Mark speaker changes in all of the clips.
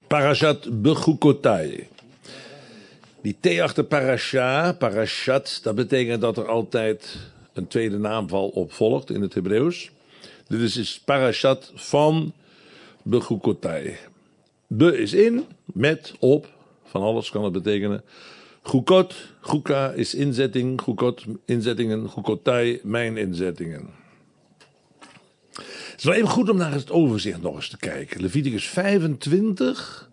Speaker 1: Parashat Bechukotai. Die T achter parasha, parashat, dat betekent dat er altijd een tweede naamval op volgt in het Hebreeuws. Dit is dus parashat van Bechukotai. Be is in, met, op, van alles kan het betekenen. Chukot, chuka is inzetting, chukot, inzettingen, chukotai, mijn inzettingen. Het is wel even goed om naar het overzicht nog eens te kijken. Leviticus 25.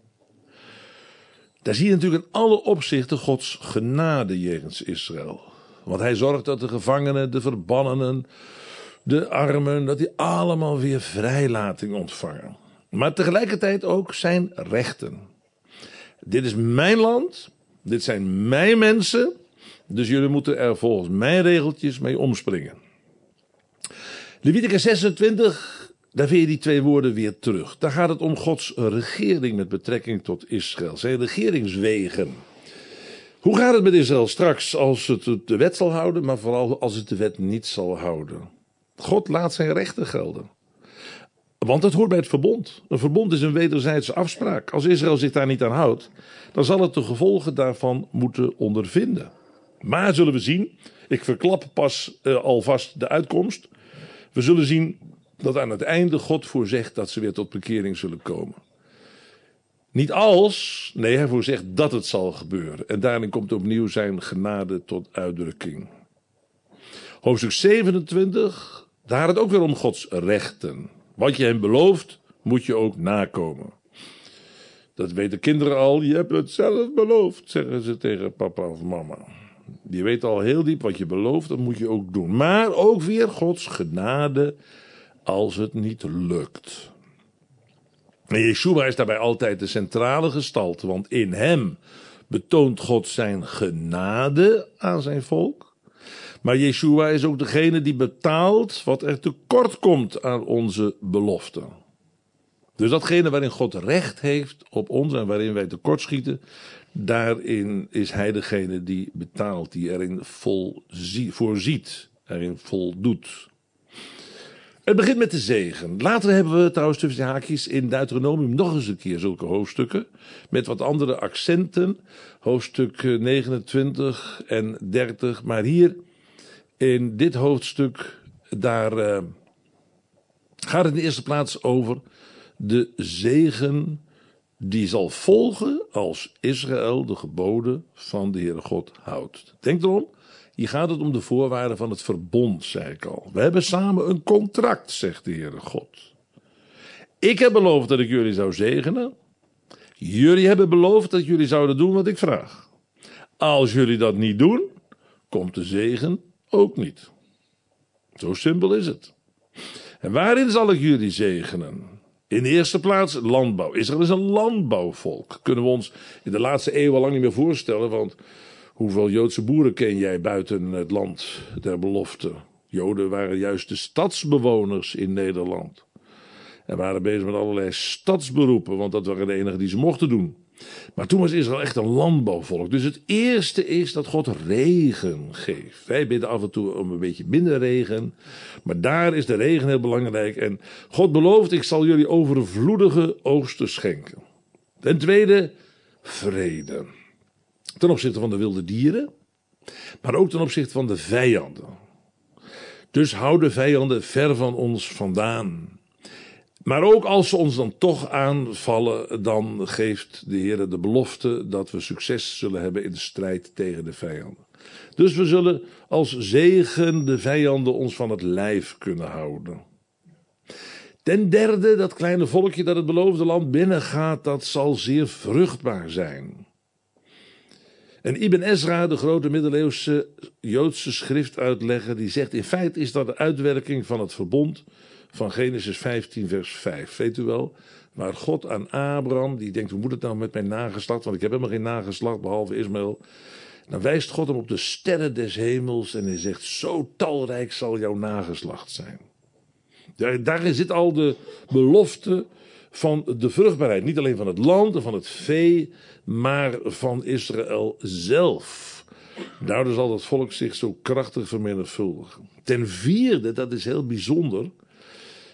Speaker 1: Daar zie je natuurlijk in alle opzichten Gods genade jegens Israël. Want hij zorgt dat de gevangenen, de verbannenen, de armen, dat die allemaal weer vrijlating ontvangen. Maar tegelijkertijd ook zijn rechten. Dit is mijn land, dit zijn mijn mensen, dus jullie moeten er volgens mijn regeltjes mee omspringen. Leviticus 26, daar vind je die twee woorden weer terug. Daar gaat het om Gods regering met betrekking tot Israël. Zijn regeringswegen. Hoe gaat het met Israël straks als het de wet zal houden, maar vooral als het de wet niet zal houden? God laat zijn rechten gelden. Want dat hoort bij het verbond. Een verbond is een wederzijdse afspraak. Als Israël zich daar niet aan houdt, dan zal het de gevolgen daarvan moeten ondervinden. Maar zullen we zien, ik verklap pas alvast de uitkomst. We zullen zien dat aan het einde God voorzegt dat ze weer tot bekering zullen komen. Niet als, nee, hij voorzegt dat het zal gebeuren. En daarin komt opnieuw zijn genade tot uitdrukking. Hoofdstuk 27, daar gaat het ook weer om Gods rechten. Wat je hem belooft, moet je ook nakomen. Dat weten kinderen al, je hebt het zelf beloofd, zeggen ze tegen papa of mama. Je weet al heel diep wat je belooft, dat moet je ook doen. Maar ook weer Gods genade als het niet lukt. En Yeshua is daarbij altijd de centrale gestalte, want in hem betoont God zijn genade aan zijn volk. Maar Yeshua is ook degene die betaalt wat er tekort komt aan onze beloften. Dus datgene waarin God recht heeft op ons en waarin wij tekortschieten, daarin is hij degene die betaalt, die erin voorziet, erin voldoet. Het begint met de zegen. Later hebben we trouwens tussen de haakjes in Deuteronomium nog eens een keer zulke hoofdstukken, met wat andere accenten, hoofdstuk 29 en 30, maar hier in dit hoofdstuk, daar gaat het in de eerste plaats over de zegen die zal volgen als Israël de geboden van de Heere God houdt. Denk erom, hier gaat het om de voorwaarden van het verbond, zei ik al. We hebben samen een contract, zegt de Heere God. Ik heb beloofd dat ik jullie zou zegenen. Jullie hebben beloofd dat jullie zouden doen wat ik vraag. Als jullie dat niet doen, komt de zegen ook niet. Zo simpel is het. En waarin zal ik jullie zegenen? In de eerste plaats landbouw. Israël is een landbouwvolk. Kunnen we ons in de laatste eeuw al lang niet meer voorstellen, want hoeveel Joodse boeren ken jij buiten het land der belofte? Joden waren juist de stadsbewoners in Nederland. En waren bezig met allerlei stadsberoepen, want dat waren de enigen die ze mochten doen. Maar toen was Israël echt een landbouwvolk. Dus het eerste is dat God regen geeft. Wij bidden af en toe om een beetje minder regen. Maar daar is de regen heel belangrijk. En God belooft, ik zal jullie overvloedige oogsten schenken. Ten tweede, vrede. Ten opzichte van de wilde dieren. Maar ook ten opzichte van de vijanden. Dus hou de vijanden ver van ons vandaan. Maar ook als ze ons dan toch aanvallen, dan geeft de Heer de belofte dat we succes zullen hebben in de strijd tegen de vijanden. Dus we zullen als zegen de vijanden ons van het lijf kunnen houden. Ten derde, dat kleine volkje dat het beloofde land binnengaat, dat zal zeer vruchtbaar zijn. En Ibn Ezra, de grote middeleeuwse Joodse schriftuitlegger, die zegt in feite is dat de uitwerking van het verbond van Genesis 15 vers 5. Weet u wel, waar God aan Abraham, die denkt hoe moet het nou met mijn nageslacht, want ik heb helemaal geen nageslacht behalve Ismaël. Dan wijst God hem op de sterren des hemels en hij zegt zo talrijk zal jouw nageslacht zijn. Daarin zit al de belofte van de vruchtbaarheid. Niet alleen van het land en van het vee, maar van Israël zelf. Daardoor zal dat volk zich zo krachtig vermenigvuldigen. Ten vierde, dat is heel bijzonder.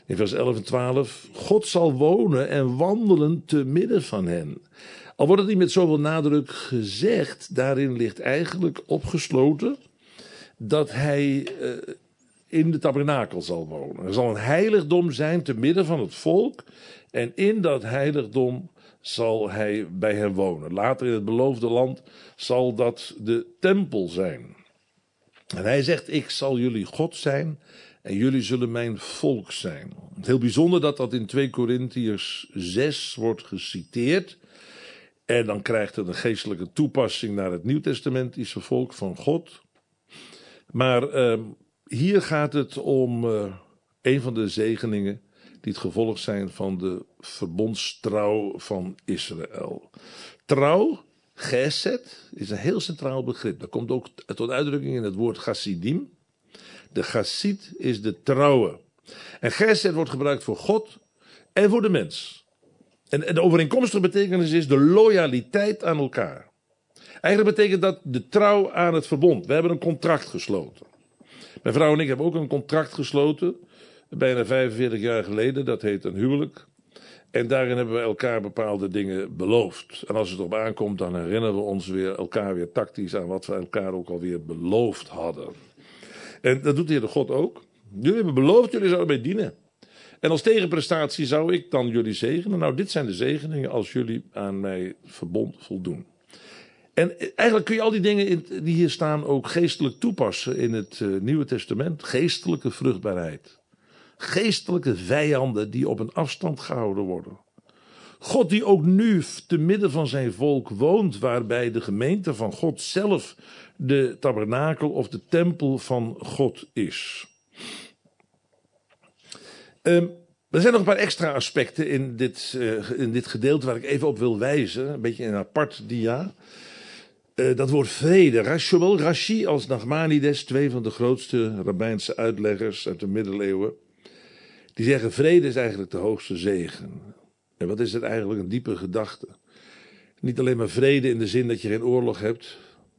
Speaker 1: In vers 11 en 12. God zal wonen en wandelen te midden van hen. Al wordt het niet met zoveel nadruk gezegd, daarin ligt eigenlijk opgesloten dat hij in de tabernakel zal wonen. Er zal een heiligdom zijn te midden van het volk en in dat heiligdom zal hij bij hen wonen. Later in het beloofde land zal dat de tempel zijn. En hij zegt, ik zal jullie God zijn en jullie zullen mijn volk zijn. Het is heel bijzonder dat dat in 2 Korintiërs 6 wordt geciteerd. En dan krijgt het een geestelijke toepassing naar het Nieuwtestamentische volk van God. Maar hier gaat het om een van de zegeningen die het gevolg zijn van de verbondstrouw van Israël. Trouw, gesed, is een heel centraal begrip. Dat komt ook tot uitdrukking in het woord chassidim. De chassid is de trouwe. En gesed wordt gebruikt voor God en voor de mens. En de overeenkomstige betekenis is de loyaliteit aan elkaar. Eigenlijk betekent dat de trouw aan het verbond. We hebben een contract gesloten. Mijn vrouw en ik hebben ook een contract gesloten. Bijna 45 jaar geleden. Dat heet een huwelijk. En daarin hebben we elkaar bepaalde dingen beloofd. En als het erop aankomt, dan herinneren we ons weer elkaar weer tactisch aan wat we elkaar ook alweer beloofd hadden. En dat doet de Heer God ook. Jullie hebben beloofd, jullie zouden mij dienen. En als tegenprestatie zou ik dan jullie zegenen. Nou, dit zijn de zegeningen als jullie aan mijn verbond voldoen. En eigenlijk kun je al die dingen die hier staan ook geestelijk toepassen in het Nieuwe Testament. Geestelijke vruchtbaarheid. Geestelijke vijanden die op een afstand gehouden worden. God die ook nu te midden van zijn volk woont, waarbij de gemeente van God zelf de tabernakel of de tempel van God is. Er zijn nog een paar extra aspecten in dit gedeelte waar ik even op wil wijzen. Een beetje een apart dia. Dat woord vrede. Zowel Rashi als Nachmanides, 2 van de grootste rabbijnse uitleggers uit de middeleeuwen. Die zeggen vrede is eigenlijk de hoogste zegen. En wat is het eigenlijk? Een diepe gedachte. Niet alleen maar vrede in de zin dat je geen oorlog hebt.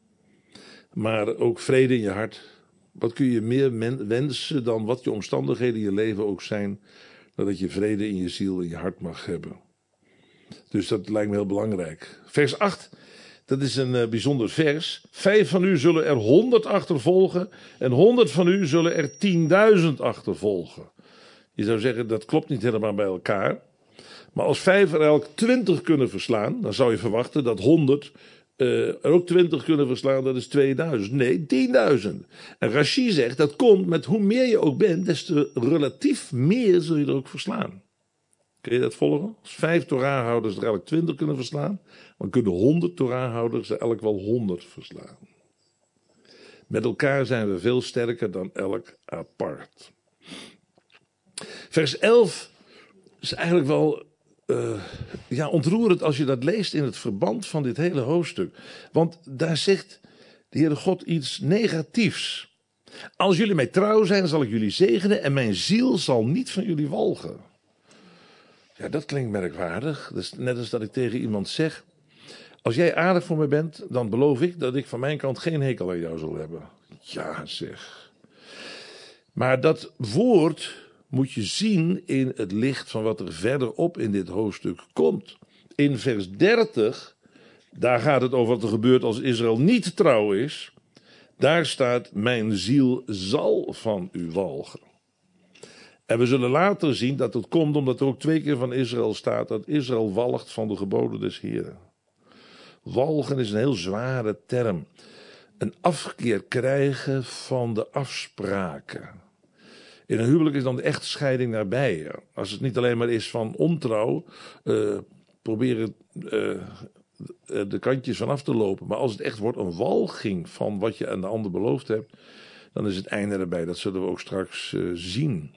Speaker 1: Maar ook vrede in je hart. Wat kun je meer wensen dan wat je omstandigheden in je leven ook zijn. Dat je vrede in je ziel, in je hart mag hebben. Dus dat lijkt me heel belangrijk. Vers 8. Dat is een bijzonder vers. 5 van u zullen er 100 achtervolgen. En 100 van u zullen er 10.000 achtervolgen. Je zou zeggen, dat klopt niet helemaal bij elkaar. Maar als 5 er elk 20 kunnen verslaan, dan zou je verwachten dat 100 er ook 20 kunnen verslaan, dat is 2000. Nee, 10.000. En Rashi zegt, dat komt met hoe meer je ook bent, des te relatief meer zul je er ook verslaan. Kun je dat volgen? Als 5 Torahhouders er elk 20 kunnen verslaan, dan kunnen 100 Torahhouders er elk wel 100 verslaan. Met elkaar zijn we veel sterker dan elk apart. Vers 11 is eigenlijk wel ontroerend als je dat leest in het verband van dit hele hoofdstuk. Want daar zegt de Heere God iets negatiefs. Als jullie mij trouw zijn, zal ik jullie zegenen en mijn ziel zal niet van jullie walgen. Ja, dat klinkt merkwaardig. Dat is net als dat ik tegen iemand zeg, als jij aardig voor me bent, dan beloof ik dat ik van mijn kant geen hekel aan jou zal hebben. Ja, zeg. Maar dat woord moet je zien in het licht van wat er verderop in dit hoofdstuk komt. In vers 30, daar gaat het over wat er gebeurt als Israël niet trouw is. Daar staat, mijn ziel zal van u walgen. En we zullen later zien dat het komt omdat er ook 2 keer van Israël staat dat Israël walgt van de geboden des Heren. Walgen is een heel zware term. Een afkeer krijgen van de afspraken. In een huwelijk is dan de echtscheiding nabij. Als het niet alleen maar is van ontrouw, proberen de kantjes vanaf te lopen. Maar als het echt wordt een walging van wat je aan de ander beloofd hebt, dan is het einde erbij. Dat zullen we ook straks zien.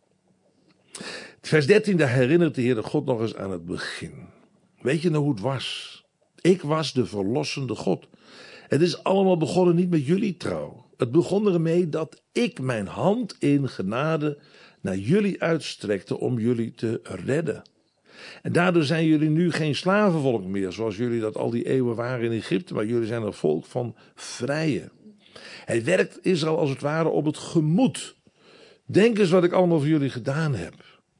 Speaker 1: Vers 13, daar herinnert de Heere God nog eens aan het begin. Weet je nou hoe het was? Ik was de verlossende God. Het is allemaal begonnen niet met jullie trouw. Het begon ermee dat ik mijn hand in genade naar jullie uitstrekte om jullie te redden. En daardoor zijn jullie nu geen slavenvolk meer, zoals jullie dat al die eeuwen waren in Egypte, maar jullie zijn een volk van vrije. Hij werkt Israël als het ware op het gemoed. Denk eens wat ik allemaal voor jullie gedaan heb.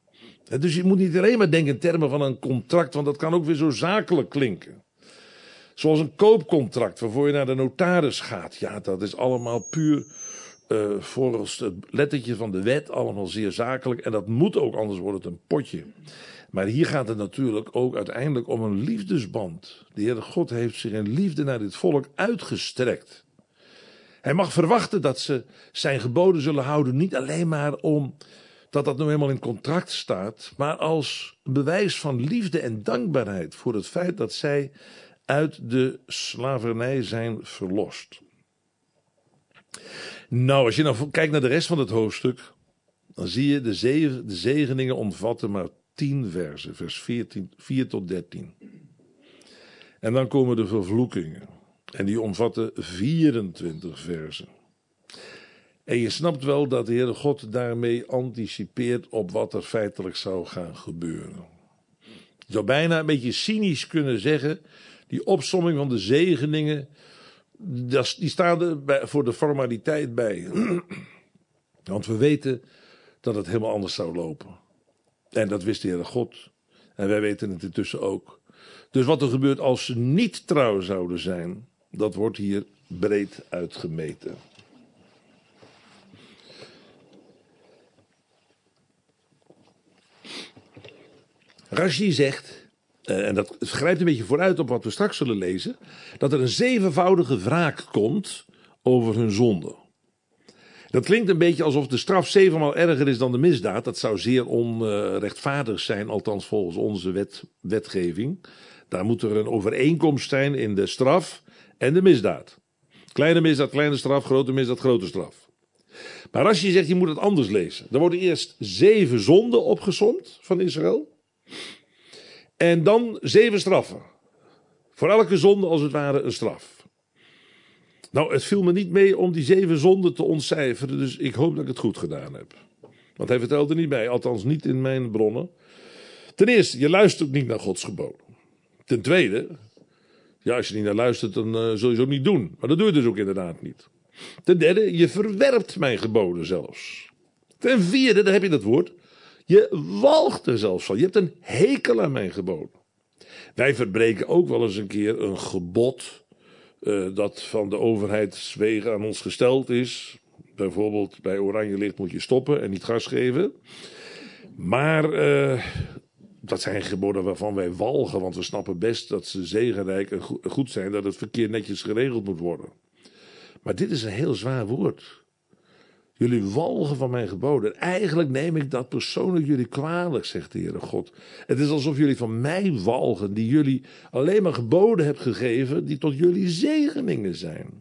Speaker 1: Dus je moet niet alleen maar denken in termen van een contract, want dat kan ook weer zo zakelijk klinken. Zoals een koopcontract waarvoor je naar de notaris gaat. Ja, dat is allemaal puur volgens het lettertje van de wet, allemaal zeer zakelijk. En dat moet ook, anders wordt het een potje. Maar hier gaat het natuurlijk ook uiteindelijk om een liefdesband. De Heere God heeft zich in liefde naar dit volk uitgestrekt. Hij mag verwachten dat ze zijn geboden zullen houden, niet alleen maar om dat nou helemaal in contract staat, maar als bewijs van liefde en dankbaarheid voor het feit dat zij uit de slavernij zijn verlost. Nou, als je nou kijkt naar de rest van het hoofdstuk, dan zie je de zegeningen omvatten maar 10 versen, vers 4 tot 13. En dan komen de vervloekingen. En die omvatten 24 versen. En je snapt wel dat de Heere God daarmee anticipeert op wat er feitelijk zou gaan gebeuren. Je zou bijna een beetje cynisch kunnen zeggen, die opsomming van de zegeningen, die staan er voor de formaliteit bij. Want we weten dat het helemaal anders zou lopen. En dat wist de Heere God. En wij weten het intussen ook. Dus wat er gebeurt als ze niet trouw zouden zijn, dat wordt hier breed uitgemeten. Rashi zegt, en dat grijpt een beetje vooruit op wat we straks zullen lezen, dat er een 7voudige wraak komt over hun zonde. Dat klinkt een beetje alsof de straf 7 maal erger is dan de misdaad. Dat zou zeer onrechtvaardig zijn, althans volgens onze wetgeving. Daar moet er een overeenkomst zijn in de straf en de misdaad. Kleine misdaad, kleine straf, grote misdaad, grote straf. Maar Rashi zegt, je moet het anders lezen. Er worden eerst 7 zonden opgesomd van Israël. En dan 7 straffen. Voor elke zonde als het ware een straf. Nou, het viel me niet mee om die 7 zonden te ontcijferen, dus ik hoop dat ik het goed gedaan heb. Want hij vertelt er niet bij, althans niet in mijn bronnen. Ten eerste, je luistert niet naar Gods geboden. Ten tweede, ja, als je niet naar luistert, dan zul je het ook niet doen. Maar dat doe je dus ook inderdaad niet. Ten derde, je verwerpt mijn geboden zelfs. Ten vierde, daar heb je dat woord, je walgt er zelfs van. Je hebt een hekel aan mijn geboden. Wij verbreken ook wel eens een keer een gebod dat van de overheidswegen aan ons gesteld is. Bijvoorbeeld bij oranje licht moet je stoppen en niet gas geven. Maar dat zijn geboden waarvan wij walgen, want we snappen best dat ze zegenrijk en goed zijn, dat het verkeer netjes geregeld moet worden. Maar dit is een heel zwaar woord. Jullie walgen van mijn geboden. Eigenlijk neem ik dat persoonlijk jullie kwalijk, zegt de Heere God. Het is alsof jullie van mij walgen, die jullie alleen maar geboden hebt gegeven, die tot jullie zegeningen zijn.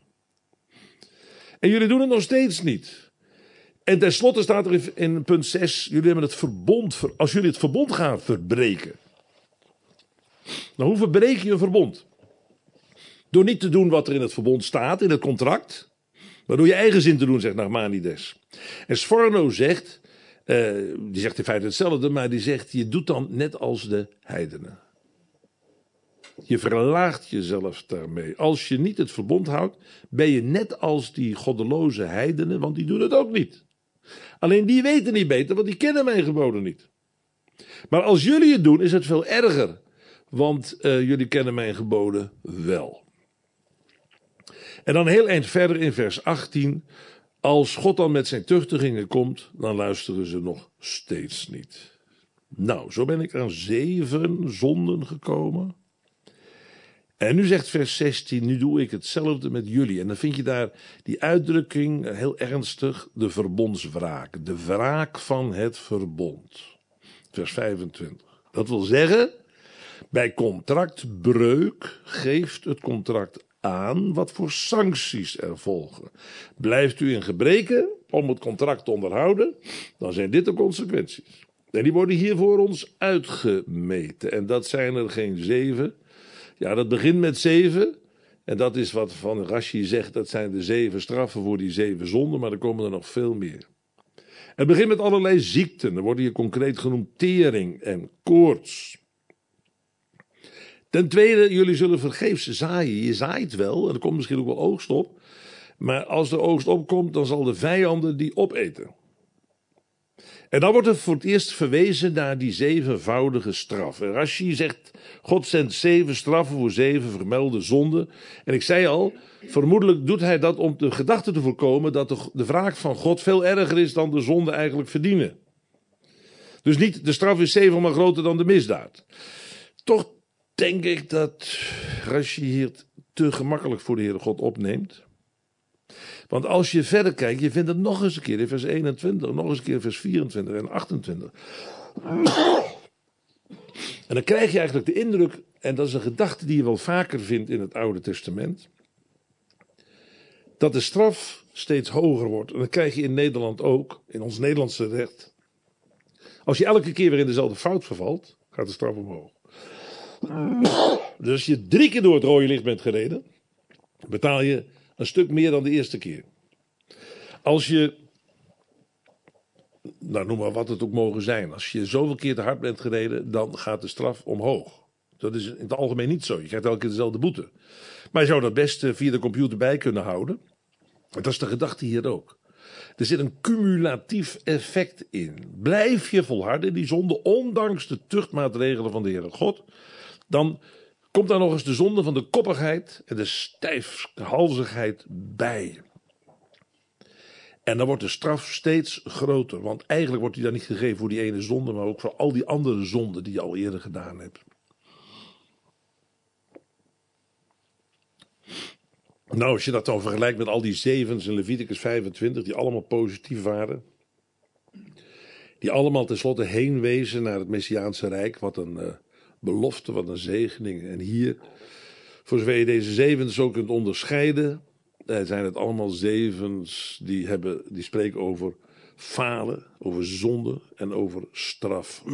Speaker 1: En jullie doen het nog steeds niet. En tenslotte staat er in punt 6, jullie hebben het verbond, als jullie het verbond gaan verbreken. Nou, hoe verbreek je een verbond? Door niet te doen wat er in het verbond staat, in het contract. Maar door je eigen zin te doen, zegt Nachmanides. En Sforno zegt, die zegt in feite hetzelfde, maar die zegt, je doet dan net als de heidenen. Je verlaagt jezelf daarmee. Als je niet het verbond houdt, ben je net als die goddeloze heidenen, want die doen het ook niet. Alleen die weten niet beter, want die kennen mijn geboden niet. Maar als jullie het doen, is het veel erger, want jullie kennen mijn geboden wel. En dan heel eind verder in vers 18. Als God dan met zijn tuchtigingen komt, dan luisteren ze nog steeds niet. Nou, zo ben ik aan 7 zonden gekomen. En nu zegt vers 16, nu doe ik hetzelfde met jullie. En dan vind je daar die uitdrukking, heel ernstig, de verbondswraak. De wraak van het verbond. Vers 25. Dat wil zeggen, bij contractbreuk geeft het contract aan wat voor sancties er volgen. Blijft u in gebreken om het contract te onderhouden, dan zijn dit de consequenties. En die worden hier voor ons uitgemeten. En dat zijn er geen 7. Ja, dat begint met 7. En dat is wat Van Rashi zegt, dat zijn de 7 straffen voor die 7 zonden, maar er komen er nog veel meer. Het begint met allerlei ziekten. Er worden hier concreet genoemd tering en koorts. Ten tweede, jullie zullen vergeefs zaaien. Je zaait wel, en er komt misschien ook wel oogst op. Maar als de oogst opkomt, dan zal de vijanden die opeten. En dan wordt er voor het eerst verwezen naar die zevenvoudige straf. En Rashi zegt, God zendt 7 straffen voor 7 vermelde zonden. En ik zei al, vermoedelijk doet hij dat om de gedachte te voorkomen dat de wraak van God veel erger is dan de zonden eigenlijk verdienen. Dus niet, de straf is 7 maal groter dan de misdaad. Toch denk ik dat Rashi hier te gemakkelijk voor de Heere God opneemt. Want als je verder kijkt, je vindt het nog eens een keer in vers 21, nog eens een keer in vers 24 en 28. En dan krijg je eigenlijk de indruk, en dat is een gedachte die je wel vaker vindt in het Oude Testament, dat de straf steeds hoger wordt. En dat krijg je in Nederland ook, in ons Nederlandse recht. Als je elke keer weer in dezelfde fout vervalt, gaat de straf omhoog. Dus als je 3 keer door het rode licht bent gereden, betaal je een stuk meer dan de eerste keer. Als je, nou noem maar wat het ook mogen zijn, als je zoveel keer te hard bent gereden, dan gaat de straf omhoog. Dat is in het algemeen niet zo. Je krijgt elke keer dezelfde boete. Maar je zou dat best via de computer bij kunnen houden. Dat is de gedachte hier ook. Er zit een cumulatief effect in. Blijf je volharden in die zonde, ondanks de tuchtmaatregelen van de Heere God, dan komt daar nog eens de zonde van de koppigheid en de stijfhalzigheid bij. En dan wordt de straf steeds groter. Want eigenlijk wordt die dan niet gegeven voor die ene zonde, maar ook voor al die andere zonden die je al eerder gedaan hebt. Nou, als je dat dan vergelijkt met al die zevens in Leviticus 25, die allemaal positief waren. Die allemaal tenslotte heen wezen naar het Messiaanse Rijk. Wat een belofte, wat een zegening. En hier, voor zover je deze zevens ook kunt onderscheiden, zijn het allemaal zevens die spreken over falen, over zonde en over straf.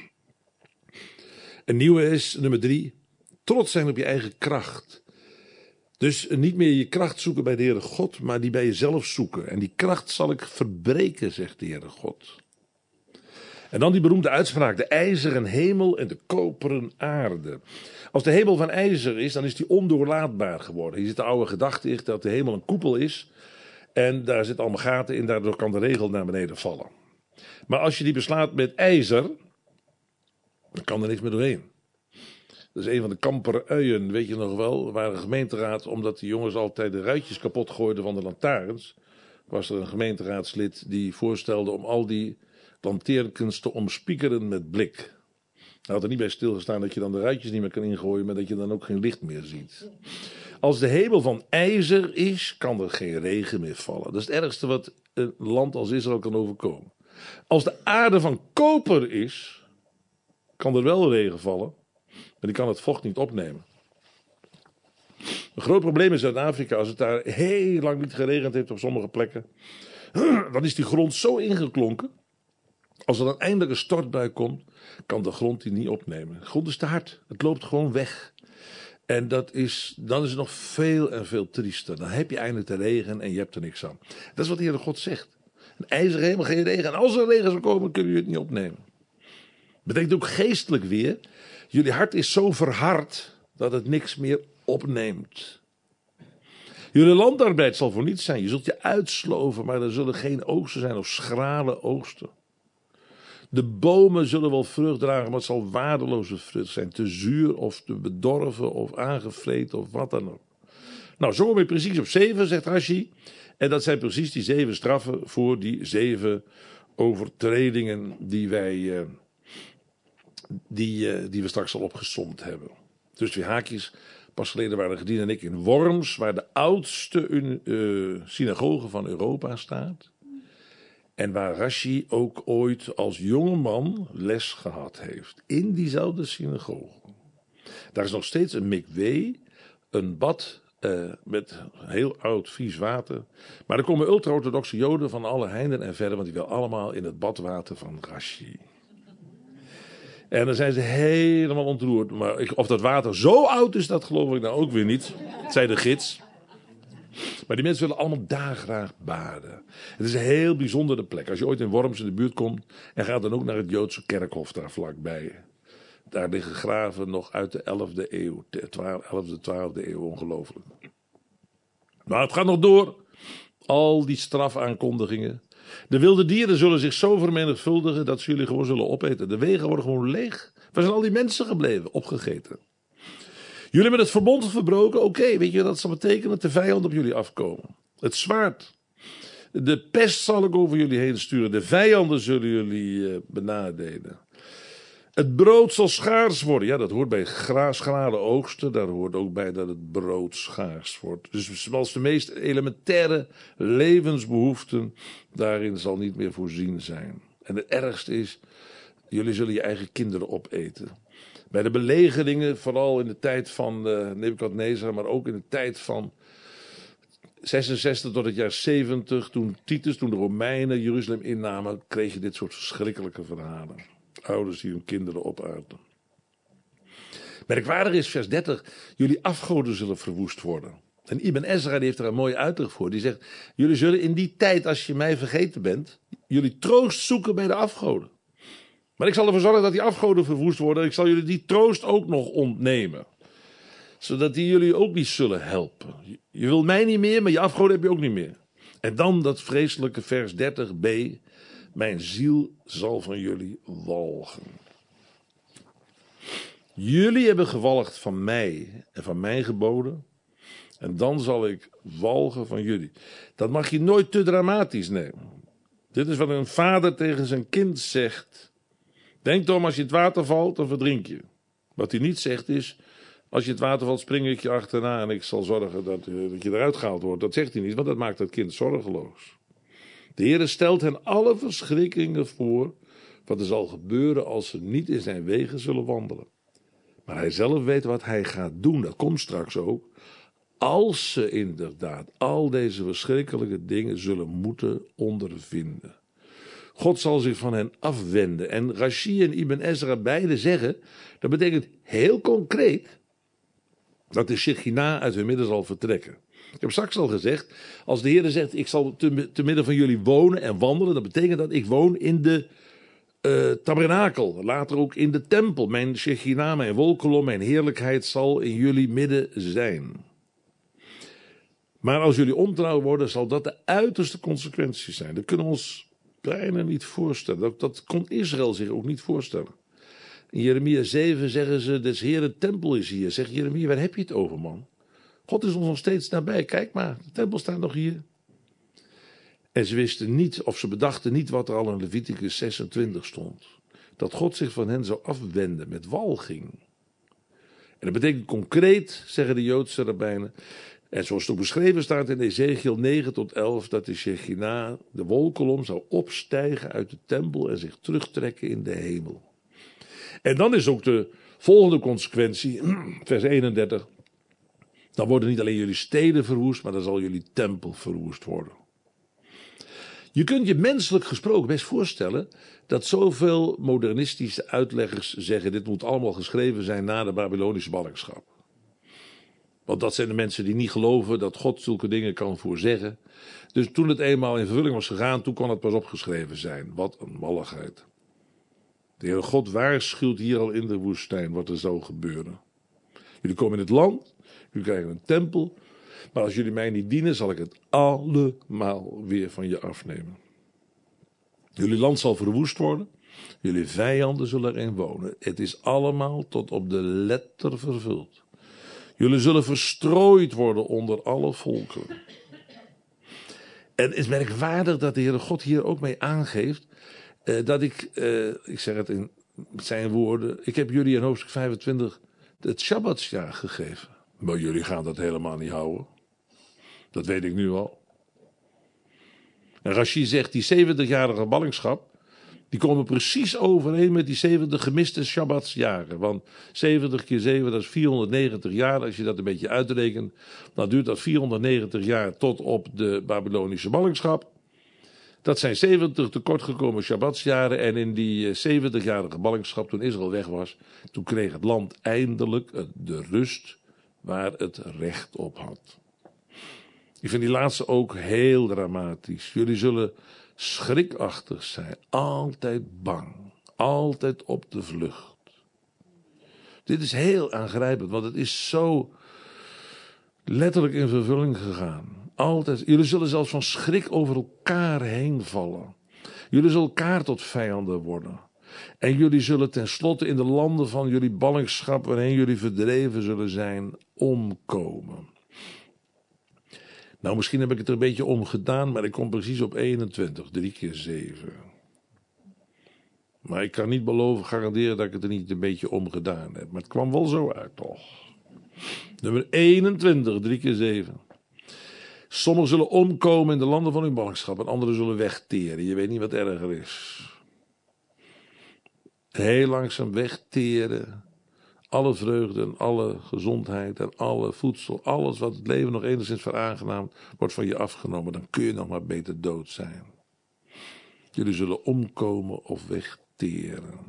Speaker 1: Een nieuwe is, nummer 3, trots zijn op je eigen kracht. Dus niet meer je kracht zoeken bij de Heere God, maar die bij jezelf zoeken. En die kracht zal ik verbreken, zegt de Heere God. En dan die beroemde uitspraak, de ijzeren hemel en de koperen aarde. Als de hemel van ijzer is, dan is die ondoorlaatbaar geworden. Hier zit de oude gedachte in dat de hemel een koepel is. En daar zitten allemaal gaten in, daardoor kan de regel naar beneden vallen. Maar als je die beslaat met ijzer, dan kan er niks meer doorheen. Dat is een van de Kamper uien, weet je nog wel, waar een gemeenteraad, omdat die jongens altijd de ruitjes kapot gooiden van de lantaarns, was er een gemeenteraadslid die voorstelde om al die lanteerkens te omspiekeren met blik. Hij had er niet bij stilgestaan dat je dan de ruitjes niet meer kan ingooien, maar dat je dan ook geen licht meer ziet. Als de hemel van ijzer is, kan er geen regen meer vallen. Dat is het ergste wat een land als Israël kan overkomen. Als de aarde van koper is, kan er wel regen vallen, maar die kan het vocht niet opnemen. Een groot probleem in Zuid-Afrika, als het daar heel lang niet geregend heeft op sommige plekken, dan is die grond zo ingeklonken. Als er dan eindelijk een stortbui komt, kan de grond die niet opnemen. De grond is te hard, het loopt gewoon weg. En dan is het nog veel en veel triester. Dan heb je eindelijk de regen en je hebt er niks aan. Dat is wat de Heere God zegt. Een ijzer helemaal geen regen. En als er regen zou komen, kunnen jullie het niet opnemen. Betekent ook geestelijk weer. Jullie hart is zo verhard dat het niks meer opneemt. Jullie landarbeid zal voor niets zijn. Je zult je uitsloven, maar er zullen geen oogsten zijn of schrale oogsten. De bomen zullen wel vrucht dragen, maar het zal waardeloze vrucht zijn. Te zuur of te bedorven of aangevreten of wat dan ook. Nou, zo kom je precies op 7, zegt Rashi. En dat zijn precies die 7 straffen voor die 7 overtredingen die we straks al opgesomd hebben. Dus 2 haakjes. Pas geleden waren Gedien en ik in Worms, waar de oudste synagoge van Europa staat. En waar Rashi ook ooit als jongeman les gehad heeft. In diezelfde synagoge. Daar is nog steeds een mikwee, een bad met heel oud vies water. Maar er komen ultra-orthodoxe Joden van alle heinden en verder, want die willen allemaal in het badwater van Rashi. En dan zijn ze helemaal ontroerd. Maar of dat water zo oud is, dat geloof ik nou ook weer niet. Zei de gids. Maar die mensen willen allemaal daar graag baden. Het is een heel bijzondere plek. Als je ooit in Worms in de buurt komt en gaat dan ook naar het Joodse kerkhof daar vlakbij. Daar liggen graven nog uit de 11e eeuw. 11e, 12e eeuw, ongelooflijk. Maar het gaat nog door. Al die strafaankondigingen. De wilde dieren zullen zich zo vermenigvuldigen dat ze jullie gewoon zullen opeten. De wegen worden gewoon leeg. Waar zijn al die mensen gebleven? Opgegeten. Jullie hebben het verbond verbroken. Oké, weet je wat dat zal betekenen? Dat de vijand op jullie afkomen. Het zwaard. De pest zal ik over jullie heen sturen. De vijanden zullen jullie benadelen. Het brood zal schaars worden. Ja, dat hoort bij schrale oogsten. Daar hoort ook bij dat het brood schaars wordt. Dus zoals de meest elementaire levensbehoeften, daarin zal niet meer voorzien zijn. En het ergste is, jullie zullen je eigen kinderen opeten. Bij de belegeringen, vooral in de tijd van Nebukadnezar, maar ook in de tijd van 66 tot het jaar 70, toen de Romeinen Jeruzalem innamen, kreeg je dit soort verschrikkelijke verhalen. Ouders die hun kinderen opaten. Merkwaardig is vers 30, jullie afgoden zullen verwoest worden. En Ibn Ezra die heeft er een mooie uitleg voor. Die zegt, jullie zullen in die tijd, als je mij vergeten bent, jullie troost zoeken bij de afgoden. Maar ik zal ervoor zorgen dat die afgoden verwoest worden. Ik zal jullie die troost ook nog ontnemen. Zodat die jullie ook niet zullen helpen. Je wil mij niet meer, maar je afgoden heb je ook niet meer. En dan dat vreselijke vers 30b. Mijn ziel zal van jullie walgen. Jullie hebben gewalgd van mij en van mijn geboden. En dan zal ik walgen van jullie. Dat mag je nooit te dramatisch nemen. Dit is wat een vader tegen zijn kind zegt. Denk erom, als je het water valt, dan verdrink je. Wat hij niet zegt is, als je het water valt, spring ik je achterna en ik zal zorgen dat je eruit gehaald wordt. Dat zegt hij niet, want dat maakt het kind zorgeloos. De Heere stelt hen alle verschrikkingen voor, wat er zal gebeuren als ze niet in zijn wegen zullen wandelen. Maar hij zelf weet wat hij gaat doen, dat komt straks ook. Als ze inderdaad al deze verschrikkelijke dingen zullen moeten ondervinden. God zal zich van hen afwenden. En Rashi en Ibn Ezra beide zeggen, dat betekent heel concreet dat de Shechina uit hun midden zal vertrekken. Ik heb straks al gezegd, als de Heer zegt, ik zal te midden van jullie wonen en wandelen, dat betekent dat ik woon in de tabernakel, later ook in de tempel. Mijn Shechina, mijn wolkolom, mijn heerlijkheid zal in jullie midden zijn. Maar als jullie ontrouw worden, zal dat de uiterste consequenties zijn. Dat kunnen we ons bijna niet voorstellen. Dat kon Israël zich ook niet voorstellen. In Jeremia 7 zeggen ze, des Heeren tempel is hier. Zegt Jeremia, waar heb je het over, man? God is ons nog steeds nabij. Kijk maar, de tempel staat nog hier. En ze wisten niet, of ze bedachten niet wat er al in Leviticus 26 stond. Dat God zich van hen zou afwenden met walging. En dat betekent concreet, zeggen de Joodse rabbijnen, en zoals het ook beschreven staat in Ezekiel 9 tot 11, dat de Shechina, de wolkolom, zou opstijgen uit de tempel en zich terugtrekken in de hemel. En dan is ook de volgende consequentie, vers 31, dan worden niet alleen jullie steden verwoest, maar dan zal jullie tempel verwoest worden. Je kunt je menselijk gesproken best voorstellen dat zoveel modernistische uitleggers zeggen, dit moet allemaal geschreven zijn na de Babylonische ballingschap. Want dat zijn de mensen die niet geloven dat God zulke dingen kan voorzeggen. Dus toen het eenmaal in vervulling was gegaan, toen kon het pas opgeschreven zijn. Wat een malligheid. De Heere God waarschuwt hier al in de woestijn wat er zou gebeuren. Jullie komen in het land, jullie krijgen een tempel. Maar als jullie mij niet dienen, zal ik het allemaal weer van je afnemen. Jullie land zal verwoest worden. Jullie vijanden zullen erin wonen. Het is allemaal tot op de letter vervuld. Jullie zullen verstrooid worden onder alle volken. En het is merkwaardig dat de Heere God hier ook mee aangeeft dat ik zeg het in zijn woorden, ik heb jullie in hoofdstuk 25 het Shabbatsjaar gegeven. Maar jullie gaan dat helemaal niet houden. Dat weet ik nu al. En Rashi zegt, die 70-jarige ballingschap, die komen precies overeen met die 70 gemiste Shabbatsjaren. Want 70 keer 7, dat is 490 jaar. Als je dat een beetje uitrekent, dan duurt dat 490 jaar tot op de Babylonische ballingschap. Dat zijn 70 tekortgekomen Shabbatsjaren. En in die 70-jarige ballingschap, toen Israël weg was, toen kreeg het land eindelijk de rust waar het recht op had. Ik vind die laatste ook heel dramatisch. Jullie zullen schrikachtig zijn, altijd bang, altijd op de vlucht. Dit is heel aangrijpend, want het is zo letterlijk in vervulling gegaan. Altijd. Jullie zullen zelfs van schrik over elkaar heen vallen. Jullie zullen elkaar tot vijanden worden. En jullie zullen tenslotte in de landen van jullie ballingschap, waarheen jullie verdreven zullen zijn, omkomen. Nou, misschien heb ik het er een beetje om gedaan, maar ik kom precies op 21, 3 keer 7. Maar ik kan niet garanderen dat ik het er niet een beetje om gedaan heb. Maar het kwam wel zo uit, toch? Nummer 21, 3 keer 7. Sommigen zullen omkomen in de landen van hun ballingschap en anderen zullen wegteren. Je weet niet wat erger is. Heel langzaam wegteren. Alle vreugde en alle gezondheid en alle voedsel, alles wat het leven nog enigszins veraangenaamt, wordt van je afgenomen. Dan kun je nog maar beter dood zijn. Jullie zullen omkomen of wegteren.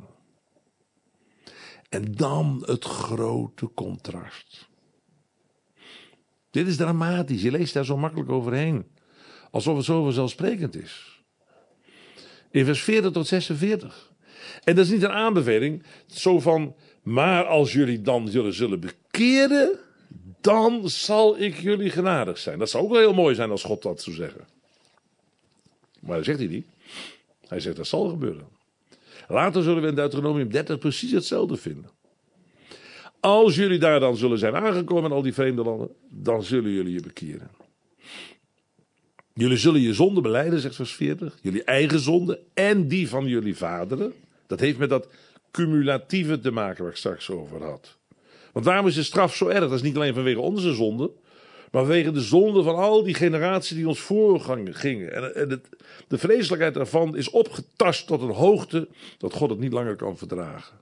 Speaker 1: En dan het grote contrast. Dit is dramatisch. Je leest daar zo makkelijk overheen. Alsof het zo vanzelfsprekend is. In vers 40 tot 46. En dat is niet een aanbeveling. Zo van, maar als jullie dan zullen bekeren, dan zal ik jullie genadig zijn. Dat zou ook wel heel mooi zijn als God dat zou zeggen. Maar dat zegt hij niet. Hij zegt dat zal gebeuren. Later zullen we in Deuteronomium 30 precies hetzelfde vinden. Als jullie daar dan zullen zijn aangekomen in al die vreemde landen, dan zullen jullie je bekeren. Jullie zullen je zonde belijden, zegt vers 40. Jullie eigen zonde en die van jullie vaderen. Dat heeft met dat cumulatieve te maken waar ik straks over had. Want waarom is de straf zo erg? Dat is niet alleen vanwege onze zonde, maar vanwege de zonde van al die generaties die ons voorgingen. En de vreselijkheid daarvan is opgetast tot een hoogte dat God het niet langer kan verdragen.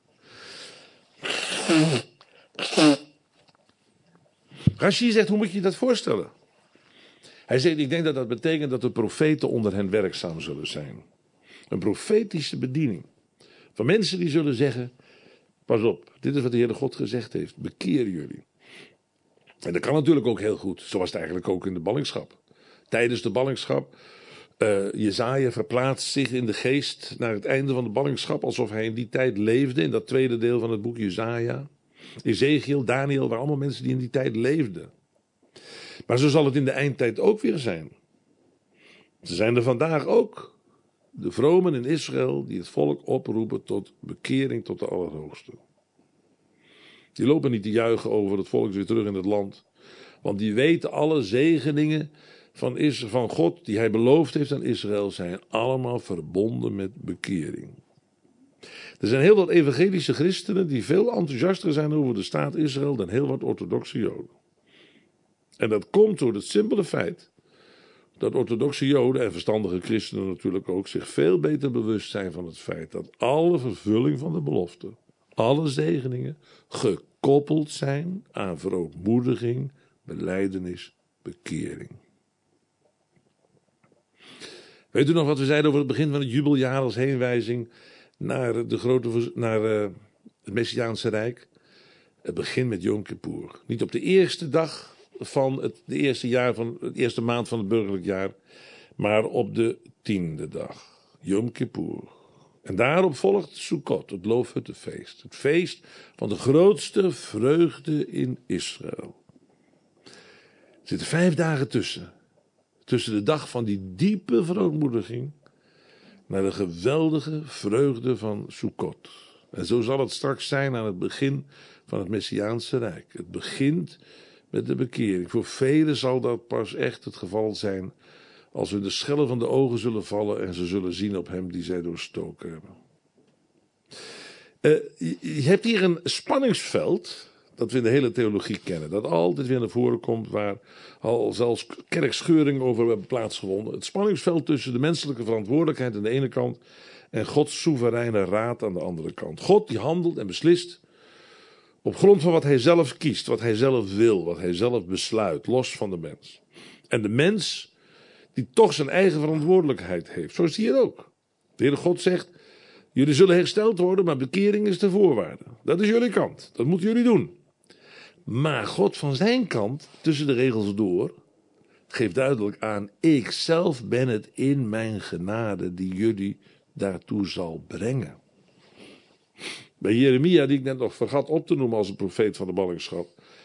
Speaker 1: Rashi zegt, hoe moet je je dat voorstellen? Hij zegt, ik denk dat dat betekent dat de profeten onder hen werkzaam zullen zijn. Een profetische bediening. Van mensen die zullen zeggen, pas op, dit is wat de Heere God gezegd heeft, bekeer jullie. En dat kan natuurlijk ook heel goed, zoals het eigenlijk ook in de ballingschap. Tijdens de ballingschap, Jesaja verplaatst zich in de geest naar het einde van de ballingschap, alsof hij in die tijd leefde, in dat tweede deel van het boek Jesaja. Ezekiel, Daniel, waren allemaal mensen die in die tijd leefden. Maar zo zal het in de eindtijd ook weer zijn. Ze zijn er vandaag ook. De vromen in Israël die het volk oproepen tot bekering tot de Allerhoogste. Die lopen niet te juichen over het volk weer terug in het land. Want die weten alle zegeningen van God die hij beloofd heeft aan Israël zijn allemaal verbonden met bekering. Er zijn heel wat evangelische christenen die veel enthousiaster zijn over de staat Israël dan heel wat orthodoxe Joden. En dat komt door het simpele feit dat orthodoxe Joden en verstandige christenen natuurlijk ook zich veel beter bewust zijn van het feit dat alle vervulling van de belofte, alle zegeningen, gekoppeld zijn aan verootmoediging, belijdenis, bekering. Weet u nog wat we zeiden over het begin van het jubeljaar als heenwijzing naar het Messiaanse Rijk? Het begint met Yom Kippur. Niet op de eerste dag van het eerste maand van het burgerlijk jaar, maar op de 10e dag, Yom Kippur. En daarop volgt Sukkot, het loofhuttenfeest, het feest van de grootste vreugde in Israël. Er zitten 5 dagen tussen de dag van die diepe verootmoediging naar de geweldige vreugde van Sukkot. En zo zal het straks zijn aan het begin van het Messiaanse Rijk. Het begint met de bekering. Voor velen zal dat pas echt het geval zijn als we de schellen van de ogen zullen vallen en ze zullen zien op hem die zij doorstoken hebben. Je hebt hier een spanningsveld dat we in de hele theologie kennen. Dat altijd weer naar voren komt waar al zelfs kerkscheuringen over hebben plaatsgevonden. Het spanningsveld tussen de menselijke verantwoordelijkheid aan de ene kant en Gods soevereine raad aan de andere kant. God die handelt en beslist op grond van wat hij zelf kiest, wat hij zelf wil, wat hij zelf besluit, los van de mens. En de mens die toch zijn eigen verantwoordelijkheid heeft. Zo is het hier ook. De Heere God zegt, jullie zullen hersteld worden, maar bekering is de voorwaarde. Dat is jullie kant. Dat moeten jullie doen. Maar God van zijn kant, tussen de regels door, geeft duidelijk aan, ik zelf ben het in mijn genade die jullie daartoe zal brengen. Bij Jeremia, die ik net nog vergat op te noemen als een profeet van de ballingschap,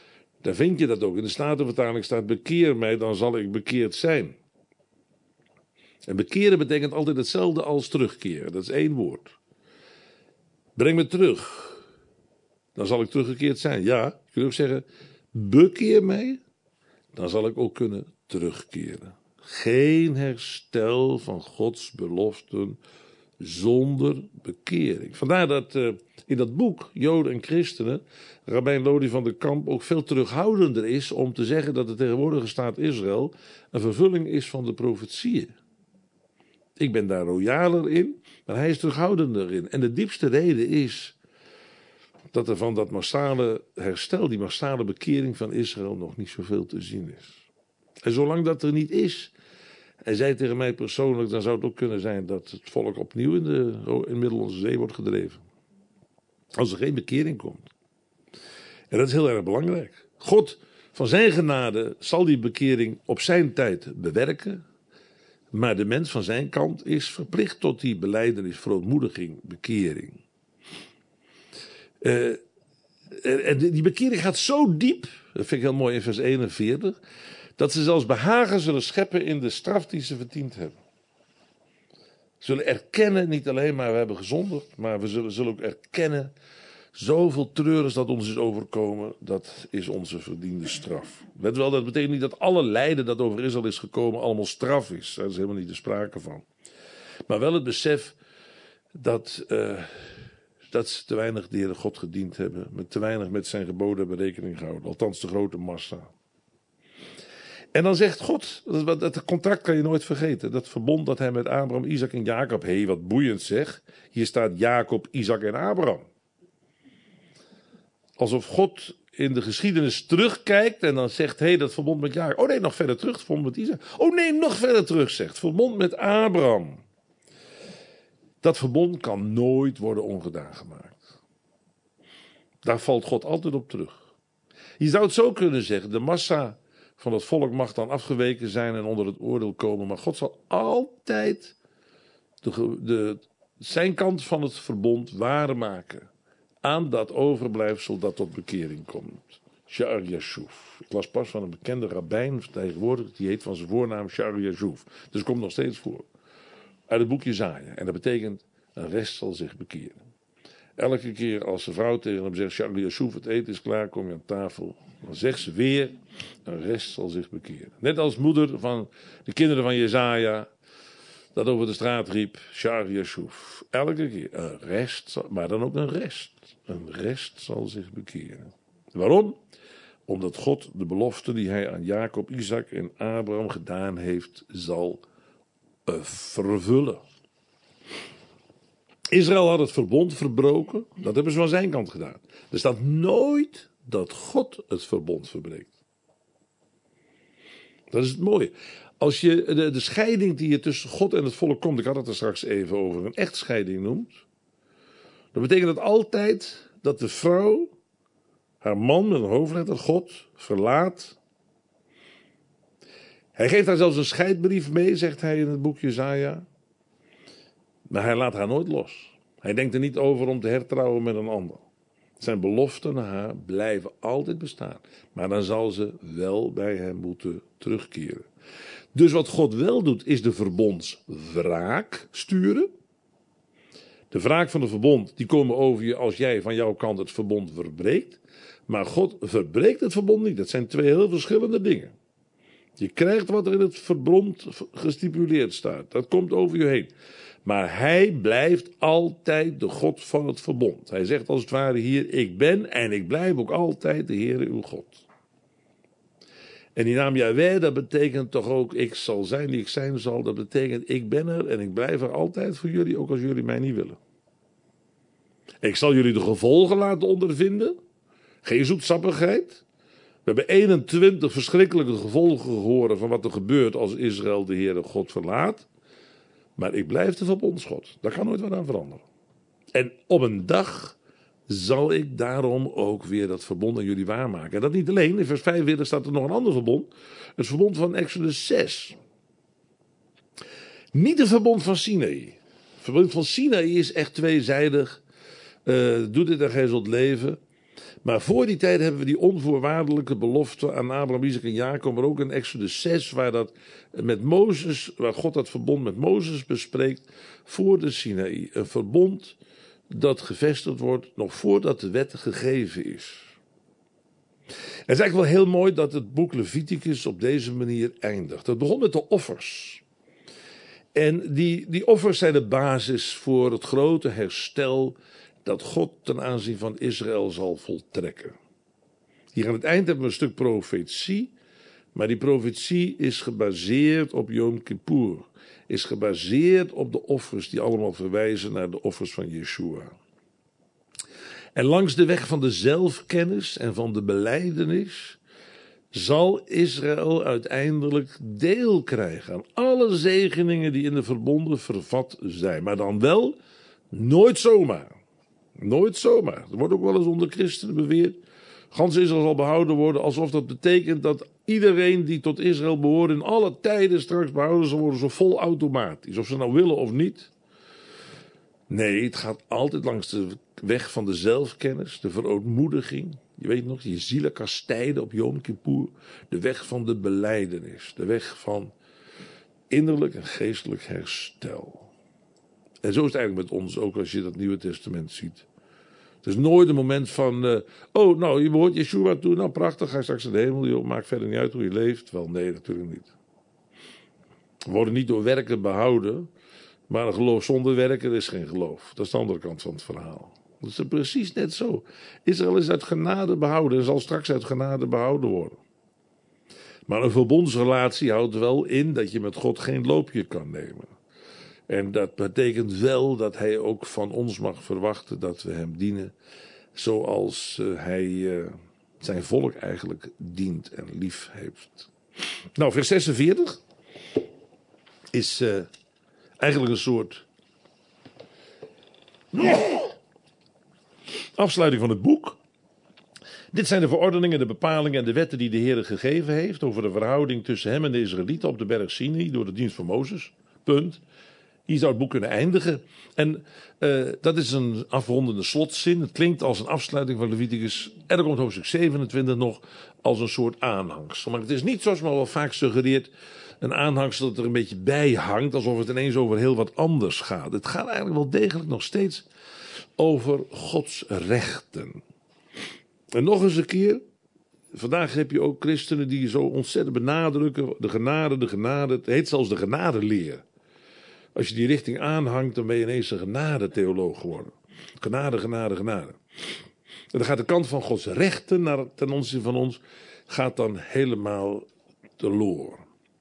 Speaker 1: Daar vind je dat ook. In de Statenvertaling staat: bekeer mij, dan zal ik bekeerd zijn. En bekeren betekent altijd hetzelfde als terugkeren. Dat is één woord. Breng me terug. Dan zal ik teruggekeerd zijn. Ja, je kunt ook zeggen: bekeer mij, dan zal ik ook kunnen terugkeren. Geen herstel van Gods beloften zonder bekering. Vandaar dat in dat boek Joden en Christenen rabbijn Lodi van der Kamp ook veel terughoudender is om te zeggen dat de tegenwoordige staat Israël een vervulling is van de profetieën. Ik ben daar royaler in, maar hij is terughoudender in. En de diepste reden is dat er van dat massale herstel, die massale bekering van Israël, nog niet zoveel te zien is. En zolang dat er niet is, hij zei tegen mij persoonlijk, dan zou het ook kunnen zijn dat het volk opnieuw in de Middellandse Zee wordt gedreven. Als er geen bekering komt. En dat is heel erg belangrijk. God van zijn genade zal die bekering op zijn tijd bewerken. Maar de mens van zijn kant is verplicht tot die belijdenis, verootmoediging, bekering. En die bekering gaat zo diep, dat vind ik heel mooi in vers 41, dat ze zelfs behagen zullen scheppen in de straf die ze verdiend hebben. Ze zullen erkennen, niet alleen maar we hebben gezondigd, maar we zullen ook erkennen, zoveel treurens dat ons is overkomen, dat is onze verdiende straf. Let wel, dat betekent niet dat alle lijden dat over Israël is gekomen allemaal straf is. Daar is helemaal niet de sprake van. Maar wel het besef dat ze te weinig de Heere God gediend hebben, te weinig met zijn geboden hebben rekening gehouden. Althans de grote massa. En dan zegt God, dat contract kan je nooit vergeten. Dat verbond dat hij met Abraham, Isaac en Jacob, wat boeiend zeg. Hier staat Jacob, Isaac en Abraham. Alsof God in de geschiedenis terugkijkt en dan zegt, dat verbond met Jacob. Oh nee, nog verder terug, het verbond met Isaac. Oh nee, nog verder terug zegt, verbond met Abraham. Dat verbond kan nooit worden ongedaan gemaakt. Daar valt God altijd op terug. Je zou het zo kunnen zeggen, de massa van het volk mag dan afgeweken zijn en onder het oordeel komen. Maar God zal altijd zijn kant van het verbond waarmaken aan dat overblijfsel dat tot bekering komt. Sha'ar Yashuv. Ik las pas van een bekende rabbijn tegenwoordig, die heet van zijn voornaam Sha'ar Yashuv. Dus het komt nog steeds voor. Uit het boek Jesaja. En dat betekent, een rest zal zich bekeren. Elke keer als de vrouw tegen hem zegt, Sha'ar Yashuv, het eten is klaar, kom je aan tafel. Dan zegt ze weer, een rest zal zich bekeren. Net als moeder van de kinderen van Jesaja, dat over de straat riep, Sha'ar Yashuv. Elke keer, een rest, maar dan ook een rest. Een rest zal zich bekeren. Waarom? Omdat God de belofte die hij aan Jacob, Isaac en Abraham gedaan heeft, zal vervullen. Israël had het verbond verbroken. Dat hebben ze van zijn kant gedaan. Er staat nooit dat God het verbond verbreekt. Dat is het mooie. Als je de scheiding die je tussen God en het volk komt, ik had het er straks even over, een echtscheiding noemt. Dat betekent dat altijd dat de vrouw haar man met een hoofdletter God verlaat. Hij geeft haar zelfs een scheidbrief mee, zegt hij in het boek Jesaja. Maar hij laat haar nooit los. Hij denkt er niet over om te hertrouwen met een ander. Zijn beloften naar haar blijven altijd bestaan. Maar dan zal ze wel bij hem moeten terugkeren. Dus wat God wel doet, is de verbondswraak sturen. De wraak van de verbond, die komen over je als jij van jouw kant het verbond verbreekt. Maar God verbreekt het verbond niet. Dat zijn twee heel verschillende dingen. Je krijgt wat er in het verbond gestipuleerd staat. Dat komt over je heen. Maar hij blijft altijd de God van het verbond. Hij zegt als het ware hier, ik ben en ik blijf ook altijd de Heere uw God. En die naam Yahweh, dat betekent toch ook, ik zal zijn die ik zijn zal. Dat betekent, ik ben er en ik blijf er altijd voor jullie, ook als jullie mij niet willen. Ik zal jullie de gevolgen laten ondervinden. Geen zoetsappigheid. We hebben 21 verschrikkelijke gevolgen gehoord van wat er gebeurt als Israël de Heere God verlaat. Maar ik blijf de verbondsgod. Daar kan nooit wat aan veranderen. En op een dag zal ik daarom ook weer dat verbond aan jullie waarmaken. En dat niet alleen. In vers 45 staat er nog een ander verbond. Het verbond van Exodus 6. Niet het verbond van Sinaï. Het verbond van Sinaï is echt tweezijdig. Doe dit en gij zult leven. Maar voor die tijd hebben we die onvoorwaardelijke belofte aan Abraham, Isaac en Jacob, maar ook in Exodus 6, waar God dat verbond met Mozes bespreekt voor de Sinaï. Een verbond dat gevestigd wordt nog voordat de wet gegeven is. Het is eigenlijk wel heel mooi dat het boek Leviticus op deze manier eindigt. Het begon met de offers. En die offers zijn de basis voor het grote herstel dat God ten aanzien van Israël zal voltrekken. Hier aan het eind hebben we een stuk profetie, maar die profetie is gebaseerd op Yom Kippur. Is gebaseerd op de offers die allemaal verwijzen naar de offers van Yeshua. En langs de weg van de zelfkennis en van de belijdenis zal Israël uiteindelijk deel krijgen aan alle zegeningen die in de verbonden vervat zijn. Maar dan wel nooit zomaar. Nooit zomaar. Er wordt ook wel eens onder christenen beweerd, gans Israël zal behouden worden, alsof dat betekent dat iedereen die tot Israël behoort in alle tijden straks behouden zal worden, zo vol automatisch. Of ze nou willen of niet. Nee, het gaat altijd langs de weg van de zelfkennis, de verootmoediging. Je weet nog, je zielen kastijden op Yom Kippur. De weg van de belijdenis. De weg van innerlijk en geestelijk herstel. En zo is het eigenlijk met ons ook als je dat Nieuwe Testament ziet. Het is nooit een moment van, je behoort Yeshua toe, nou prachtig, ga je straks naar de hemel, joh, maakt verder niet uit hoe je leeft. Wel, nee, natuurlijk niet. We worden niet door werken behouden, maar een geloof zonder werken is geen geloof. Dat is de andere kant van het verhaal. Dat is precies net zo. Israël is uit genade behouden en zal straks uit genade behouden worden. Maar een verbondsrelatie houdt wel in dat je met God geen loopje kan nemen. En dat betekent wel dat hij ook van ons mag verwachten dat we hem dienen zoals hij zijn volk eigenlijk dient en lief heeft. Nou, vers 46 is eigenlijk een soort afsluiting van het boek. Dit zijn de verordeningen, de bepalingen en de wetten die de Heer gegeven heeft over de verhouding tussen hem en de Israëlieten op de berg Sinai door de dienst van Mozes. Punt. Hier zou het boek kunnen eindigen. En dat is een afrondende slotzin. Het klinkt als een afsluiting van Leviticus. En dan komt hoofdstuk 27 nog als een soort aanhangsel. Maar het is niet, zoals men wel vaak suggereert, een aanhangsel dat er een beetje bij hangt, alsof het ineens over heel wat anders gaat. Het gaat eigenlijk wel degelijk nog steeds over Gods rechten. En nog eens een keer, vandaag heb je ook christenen die zo ontzettend benadrukken, de genade, het heet zelfs de genadeleer. Als je die richting aanhangt, dan ben je ineens een genadetheoloog geworden. Genade. En dan gaat de kant van Gods rechten ten aanzien van ons, gaat dan helemaal teloor.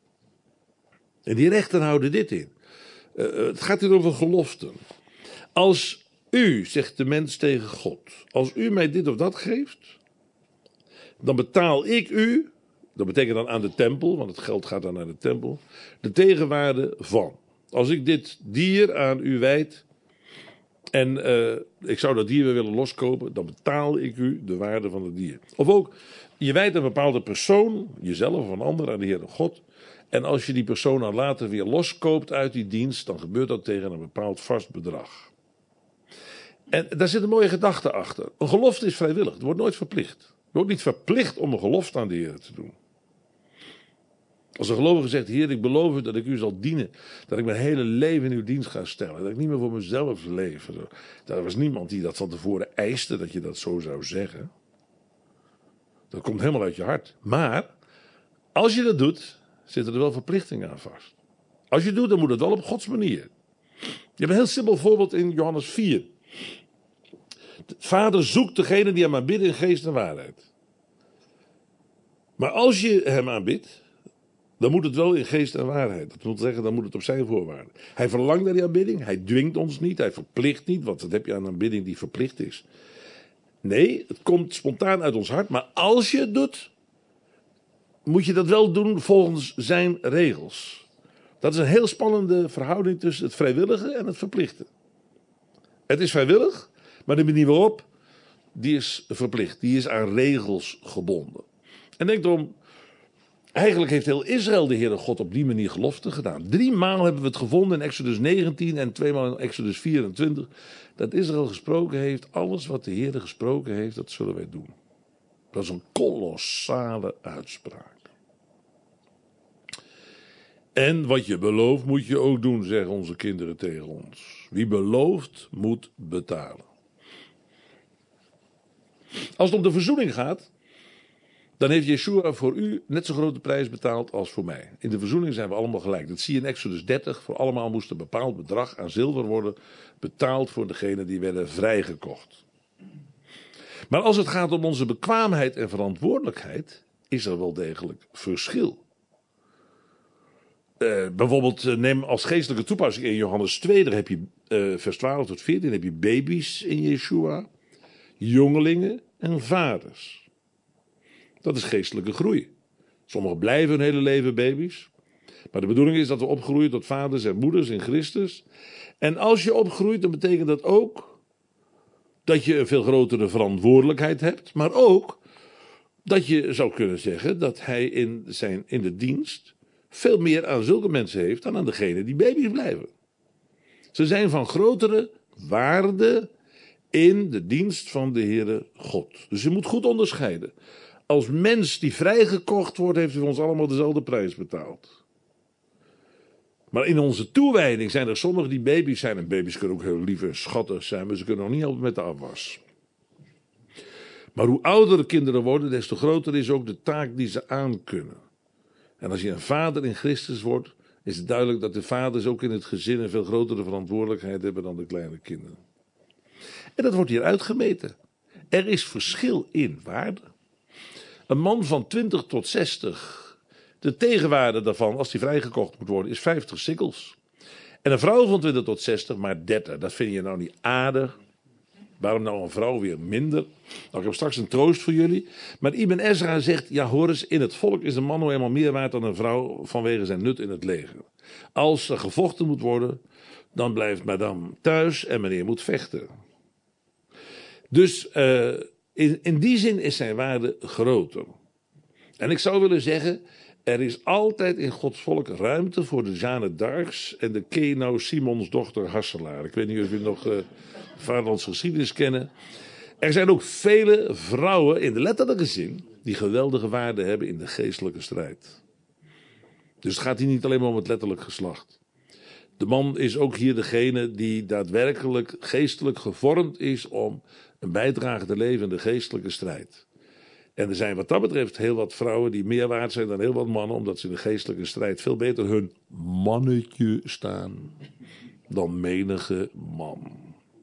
Speaker 1: En die rechten houden dit in. Het gaat hier over geloften. Als u, zegt de mens tegen God, als u mij dit of dat geeft, dan betaal ik u, dat betekent dan aan de tempel, want het geld gaat dan naar de tempel, de tegenwaarde van. Als ik dit dier aan u wijd en ik zou dat dier weer willen loskopen, dan betaal ik u de waarde van het dier. Of ook, je wijdt een bepaalde persoon, jezelf of een ander, aan de Heere God. En als je die persoon dan later weer loskoopt uit die dienst, dan gebeurt dat tegen een bepaald vast bedrag. En daar zit een mooie gedachte achter. Een gelofte is vrijwillig, het wordt nooit verplicht. Je wordt niet verplicht om een gelofte aan de Heer te doen. Als een gelovige zegt, Heer, ik beloof u dat ik u zal dienen. Dat ik mijn hele leven in uw dienst ga stellen. Dat ik niet meer voor mezelf leef. Er was niemand die dat van tevoren eiste, dat je dat zo zou zeggen. Dat komt helemaal uit je hart. Maar, als je dat doet, zitten er wel verplichtingen aan vast. Als je het doet, dan moet het wel op Gods manier. Je hebt een heel simpel voorbeeld in Johannes 4. De Vader zoekt degene die hem aanbidden in geest en waarheid. Maar als je hem aanbidt, dan moet het wel in geest en waarheid. Dat wil zeggen, dan moet het op zijn voorwaarden. Hij verlangt naar die aanbidding. Hij dwingt ons niet. Hij verplicht niet. Want wat heb je aan een aanbidding die verplicht is? Nee, het komt spontaan uit ons hart. Maar als je het doet, moet je dat wel doen volgens zijn regels. Dat is een heel spannende verhouding tussen het vrijwillige en het verplichte. Het is vrijwillig, maar de manier waarop, die is verplicht. Die is aan regels gebonden. En denk erom, Eigenlijk heeft heel Israël de Heere God op die manier gelofte gedaan. 3 maal hebben we het gevonden in Exodus 19 en 2 maal in Exodus 24. Dat Israël gesproken heeft, alles wat de Heere gesproken heeft, dat zullen wij doen. Dat is een kolossale uitspraak. En wat je belooft moet je ook doen, zeggen onze kinderen tegen ons. Wie belooft moet betalen. Als het om de verzoening gaat, dan heeft Yeshua voor u net zo'n grote prijs betaald als voor mij. In de verzoening zijn we allemaal gelijk. Dat zie je in Exodus 30. Voor allemaal moest een bepaald bedrag aan zilver worden betaald voor degenen die werden vrijgekocht. Maar als het gaat om onze bekwaamheid en verantwoordelijkheid, is er wel degelijk verschil. Bijvoorbeeld neem als geestelijke toepassing in Johannes 2, daar heb je vers 12 tot 14, heb je baby's in Yeshua, jongelingen en vaders. Dat is geestelijke groei. Sommigen blijven hun hele leven baby's. Maar de bedoeling is dat we opgroeien tot vaders en moeders in Christus. En als je opgroeit, dan betekent dat ook dat je een veel grotere verantwoordelijkheid hebt. Maar ook dat je zou kunnen zeggen dat hij in de dienst veel meer aan zulke mensen heeft dan aan degenen die baby's blijven. Ze zijn van grotere waarde in de dienst van de Heere God. Dus je moet goed onderscheiden. Als mens die vrijgekocht wordt, heeft u ons allemaal dezelfde prijs betaald. Maar in onze toewijding zijn er sommigen die baby's zijn. En baby's kunnen ook heel lief en schattig zijn, maar ze kunnen nog niet helpen met de afwas. Maar hoe ouder de kinderen worden, des te groter is ook de taak die ze aankunnen. En als je een vader in Christus wordt, is het duidelijk dat de vaders ook in het gezin een veel grotere verantwoordelijkheid hebben dan de kleine kinderen. En dat wordt hier uitgemeten. Er is verschil in waarde. Een man van 20 tot 60, de tegenwaarde daarvan, als die vrijgekocht moet worden, is 50 sikkels. En een vrouw van 20 tot 60 maar 30. Dat vind je nou niet aardig. Waarom nou een vrouw weer minder? Nou, ik heb straks een troost voor jullie. Maar Ibn Ezra zegt, ja hoor eens, in het volk is een man nou eenmaal meer waard dan een vrouw vanwege zijn nut in het leger. Als er gevochten moet worden, dan blijft madame thuis en meneer moet vechten. Dus in die zin is zijn waarde groter. En ik zou willen zeggen, er is altijd in Gods volk ruimte voor de Jeanne d'Arcs en de Kenau Simons dochter Hasselaar. Ik weet niet of jullie nog vaderlandse geschiedenis kennen. Er zijn ook vele vrouwen in de letterlijke zin die geweldige waarde hebben in de geestelijke strijd. Dus het gaat hier niet alleen maar om het letterlijk geslacht. De man is ook hier degene die daadwerkelijk geestelijk gevormd is om een bijdrage te leveren in de geestelijke strijd. En er zijn wat dat betreft heel wat vrouwen die meer waard zijn dan heel wat mannen, omdat ze in de geestelijke strijd veel beter hun mannetje staan dan menige man.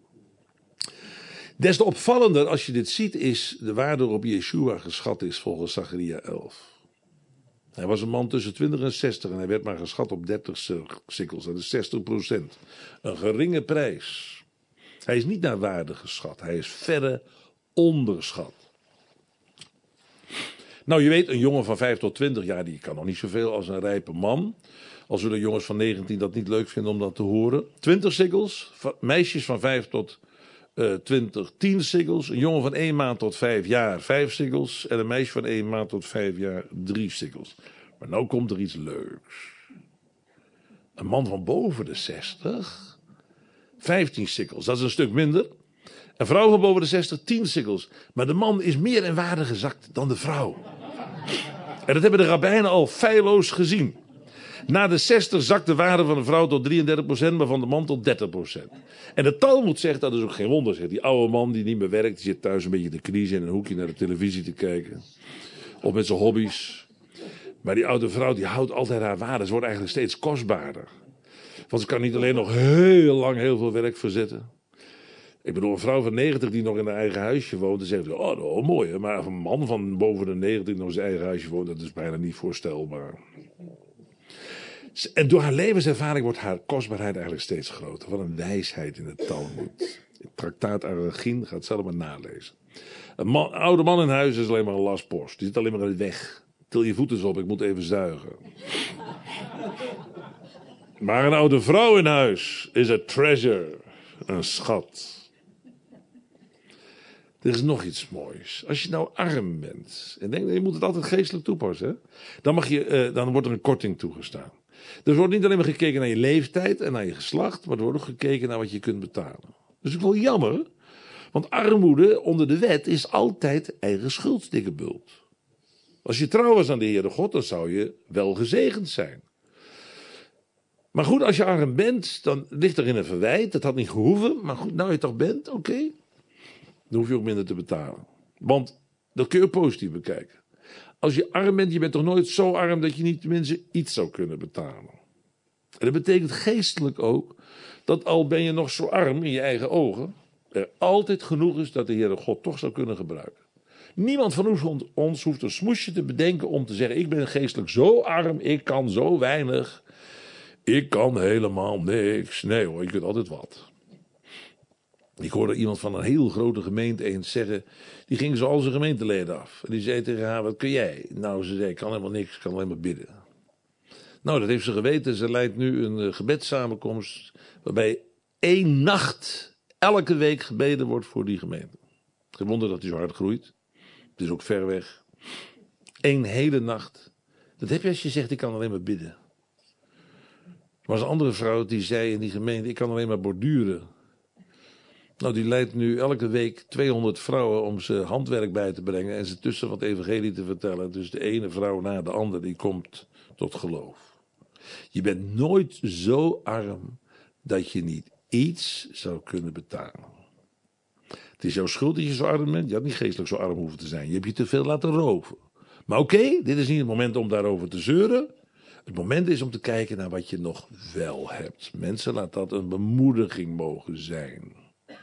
Speaker 1: Des te opvallender als je dit ziet is de waarde waarop Yeshua geschat is volgens Zacharia 11. Hij was een man tussen 20 en 60 en hij werd maar geschat op 30 sikkels, dat is 60%. Een geringe prijs. Hij is niet naar waarde geschat, hij is verre onderschat. Nou, je weet, een jongen van 5 tot 20 jaar, die kan nog niet zoveel als een rijpe man. Al zullen jongens van 19 dat niet leuk vinden om dat te horen. 20 sikkels, meisjes van 5 tot 20, 10 sikkels. Een jongen van 1 maand tot 5 jaar, 5 sikkels. En een meisje van 1 maand tot 5 jaar, 3 sikkels. Maar nou komt er iets leuks. Een man van boven de 60, 15 sikkels, dat is een stuk minder. Een vrouw van boven de 60, 10 sikkels. Maar de man is meer in waarde gezakt dan de vrouw. En dat hebben de rabbijnen al feilloos gezien. Na de 60 zakt de waarde van de vrouw tot 33%, maar van de man tot 30%. En de Talmud zegt, dat is ook geen wonder, zegt die oude man die niet meer werkt, die zit thuis een beetje te kniezen in een hoekje naar de televisie te kijken. Of met zijn hobby's. Maar die oude vrouw die houdt altijd haar waarde. Ze wordt eigenlijk steeds kostbaarder. Want ze kan niet alleen nog heel lang heel veel werk verzetten. Ik bedoel, een vrouw van 90 die nog in haar eigen huisje woont, dan zegt ze, oh mooi, hè? Maar een man van boven de 90 die nog in zijn eigen huisje woont, dat is bijna niet voorstelbaar. En door haar levenservaring wordt haar kostbaarheid eigenlijk steeds groter. Wat een wijsheid in het Talmud. Het traktaat Arachin, gaat het zelf maar nalezen. Een oude man in huis is alleen maar een lastpost. Die zit alleen maar in de weg. Til je voeten eens op, ik moet even zuigen. Maar een oude vrouw in huis is een treasure, een schat. Er is nog iets moois. Als je nou arm bent, en denk, je moet het altijd geestelijk toepassen, hè? Dan wordt er een korting toegestaan. Er wordt niet alleen maar gekeken naar je leeftijd en naar je geslacht, maar er wordt ook gekeken naar wat je kunt betalen. Dat is ook wel jammer, want armoede onder de wet is altijd eigen schuld, dikke bult. Als je trouw was aan de Heere God, dan zou je wel gezegend zijn. Maar goed, als je arm bent, dan ligt er in een verwijt. Dat had niet gehoeven, maar goed, nou je toch bent, oké. Dan hoef je ook minder te betalen. Want dat kun je ook positief bekijken. Als je arm bent, je bent toch nooit zo arm dat je niet tenminste iets zou kunnen betalen. En dat betekent geestelijk ook dat al ben je nog zo arm in je eigen ogen, er altijd genoeg is dat de Heere God toch zou kunnen gebruiken. Niemand van ons hoeft een smoesje te bedenken om te zeggen, ik ben geestelijk zo arm, ik kan zo weinig, ik kan helemaal niks. Nee hoor, je kunt altijd wat. Ik hoorde iemand van een heel grote gemeente eens zeggen, die ging zo al zijn gemeenteleden af. En die zei tegen haar, wat kun jij? Nou, ze zei, ik kan helemaal niks, ik kan alleen maar bidden. Nou, dat heeft ze geweten. Ze leidt nu een gebedssamenkomst waarbij 1 nacht elke week gebeden wordt voor die gemeente. Geen wonder dat die zo hard groeit. Het is ook ver weg. 1 hele nacht. Dat heb je als je zegt, ik kan alleen maar bidden. Er was een andere vrouw die zei in die gemeente, ik kan alleen maar borduren. Nou, die leidt nu elke week 200 vrouwen om ze handwerk bij te brengen en ze tussen wat evangelie te vertellen. Dus de ene vrouw na de andere die komt tot geloof. Je bent nooit zo arm dat je niet iets zou kunnen betalen. Het is jouw schuld dat je zo arm bent. Je had niet geestelijk zo arm hoeven te zijn. Je hebt je te veel laten roven. Maar oké, dit is niet het moment om daarover te zeuren. Het moment is om te kijken naar wat je nog wel hebt. Mensen, laat dat een bemoediging mogen zijn.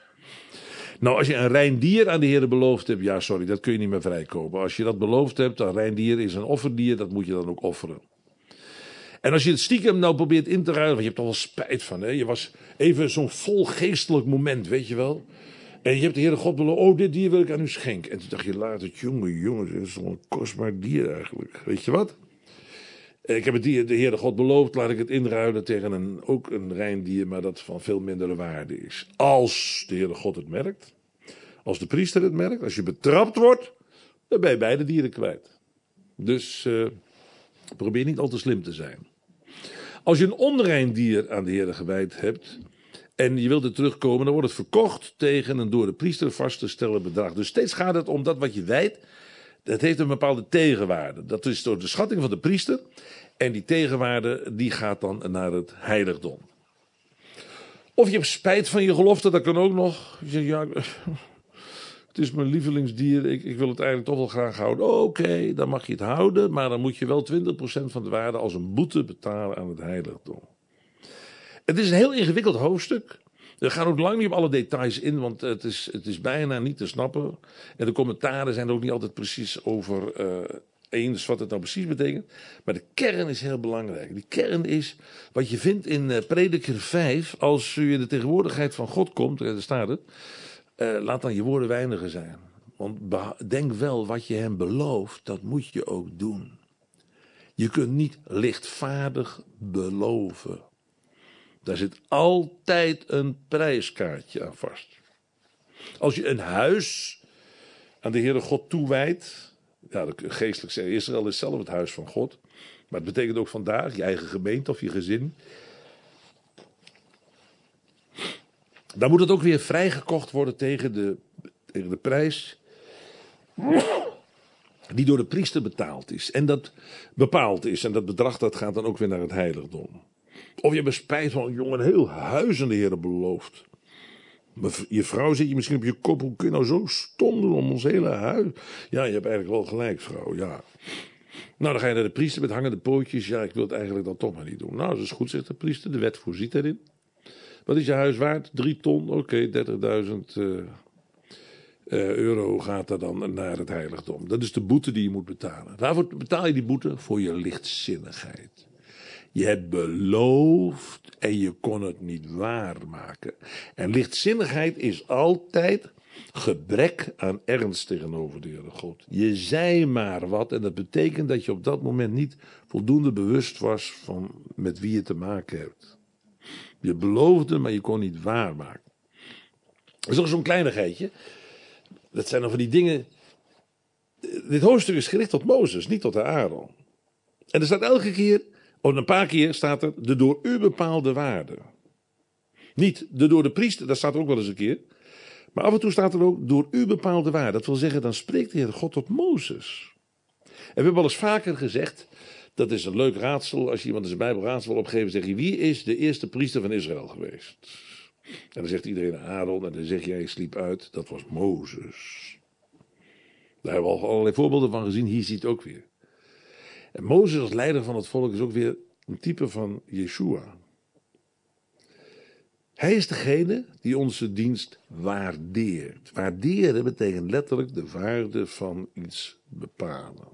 Speaker 1: Nou, als je een rein dier aan de Heer beloofd hebt, ja sorry, dat kun je niet meer vrijkopen. Als je dat beloofd hebt, een rein dier is een offerdier, dat moet je dan ook offeren. En als je het stiekem nou probeert in te ruilen, want je hebt er wel spijt van, hè? Je was even zo'n vol geestelijk moment, weet je wel. En je hebt de Heere God beloofd, oh dit dier wil ik aan u schenken. En toen dacht je later, jongen, dat is zo'n kostbaar dier eigenlijk. Weet je wat? Ik heb de Heere God beloofd, laat ik het inruilen tegen ook een rein dier, maar dat van veel mindere waarde is. Als de Heere God het merkt, als de priester het merkt, als je betrapt wordt, dan ben je beide dieren kwijt. Dus probeer niet al te slim te zijn. Als je een onrein dier aan de Heere gewijd hebt en je wilt er terugkomen, dan wordt het verkocht tegen een door de priester vast te stellen bedrag. Dus steeds gaat het om dat wat je wijdt. Dat heeft een bepaalde tegenwaarde. Dat is door de schatting van de priester. En die tegenwaarde die gaat dan naar het heiligdom. Of je hebt spijt van je gelofte, dat kan ook nog. Je zegt, ja, het is mijn lievelingsdier, ik wil het eigenlijk toch wel graag houden. Oké, dan mag je het houden, maar dan moet je wel 20% van de waarde als een boete betalen aan het heiligdom. Het is een heel ingewikkeld hoofdstuk. We gaan ook lang niet op alle details in, want het is bijna niet te snappen. En de commentaren zijn er ook niet altijd precies over eens wat het nou precies betekent. Maar de kern is heel belangrijk. Die kern is wat je vindt in Prediker 5. Als u in de tegenwoordigheid van God komt, daar staat het. Laat dan je woorden weinigen zijn. Want denk wel wat je hem belooft, dat moet je ook doen. Je kunt niet lichtvaardig beloven. Daar zit altijd een prijskaartje aan vast. Als je een huis aan de Heere God toewijdt. Ja, geestelijk zeggen, Israël is zelf het huis van God. Maar het betekent ook vandaag, je eigen gemeente of je gezin. Dan moet het ook weer vrijgekocht worden tegen de prijs die door de priester betaald is. En dat bepaald is. En dat bedrag dat gaat dan ook weer naar het heiligdom. Of je hebt spijt van, jongen, een heel huis aan de Heer beloofd. Je vrouw zit je misschien op je kop. Hoe kun je nou zo stom doen om ons hele huis? Ja, je hebt eigenlijk wel gelijk, vrouw, ja. Nou, dan ga je naar de priester met hangende pootjes. Ja, ik wil het eigenlijk dan toch maar niet doen. Nou, dat is goed, zegt de priester. De wet voorziet erin. Wat is je huis waard? 3 ton. Oké, 30.000 euro gaat er dan naar het heiligdom. Dat is de boete die je moet betalen. Waarvoor betaal je die boete? Voor je lichtzinnigheid. Je hebt beloofd en je kon het niet waarmaken. En lichtzinnigheid is altijd gebrek aan ernst tegenover de Heere God. Je zei maar wat en dat betekent dat je op dat moment niet voldoende bewust was van met wie je te maken hebt. Je beloofde, maar je kon niet waarmaken. Dat is nog zo'n kleinigheidje. Dat zijn dan van die dingen. Dit hoofdstuk is gericht tot Mozes, niet tot Aaron. En er staat elke keer, of een paar keer staat er, de door u bepaalde waarde. Niet de door de priester, dat staat er ook wel eens een keer. Maar af en toe staat er ook door u bepaalde waarde. Dat wil zeggen, dan spreekt de Heer God tot Mozes. En we hebben al eens vaker gezegd, dat is een leuk raadsel. Als je iemand in zijn Bijbel raadsel wil opgeven, zeg je, wie is de eerste priester van Israël geweest? En dan zegt iedereen Aaron, en dan zeg jij, sliep uit, dat was Mozes. Daar hebben we al allerlei voorbeelden van gezien, hier ziet het ook weer. En Mozes als leider van het volk is ook weer een type van Yeshua. Hij is degene die onze dienst waardeert. Waarderen betekent letterlijk de waarde van iets bepalen.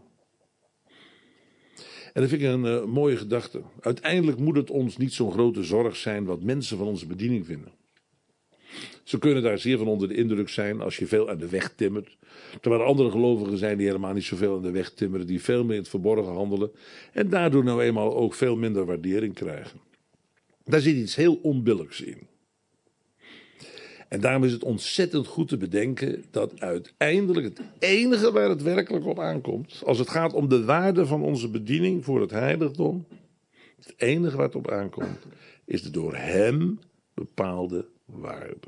Speaker 1: En dat vind ik een mooie gedachte. Uiteindelijk moet het ons niet zo'n grote zorg zijn wat mensen van onze bediening vinden. Ze kunnen daar zeer van onder de indruk zijn als je veel aan de weg timmert. Terwijl er andere gelovigen zijn die helemaal niet zoveel aan de weg timmeren. Die veel meer in het verborgen handelen. En daardoor nou eenmaal ook veel minder waardering krijgen. Daar zit iets heel onbillijks in. En daarom is het ontzettend goed te bedenken dat uiteindelijk het enige waar het werkelijk op aankomt, als het gaat om de waarde van onze bediening voor het heiligdom, het enige waar het op aankomt, is de door hem bepaalde waarde.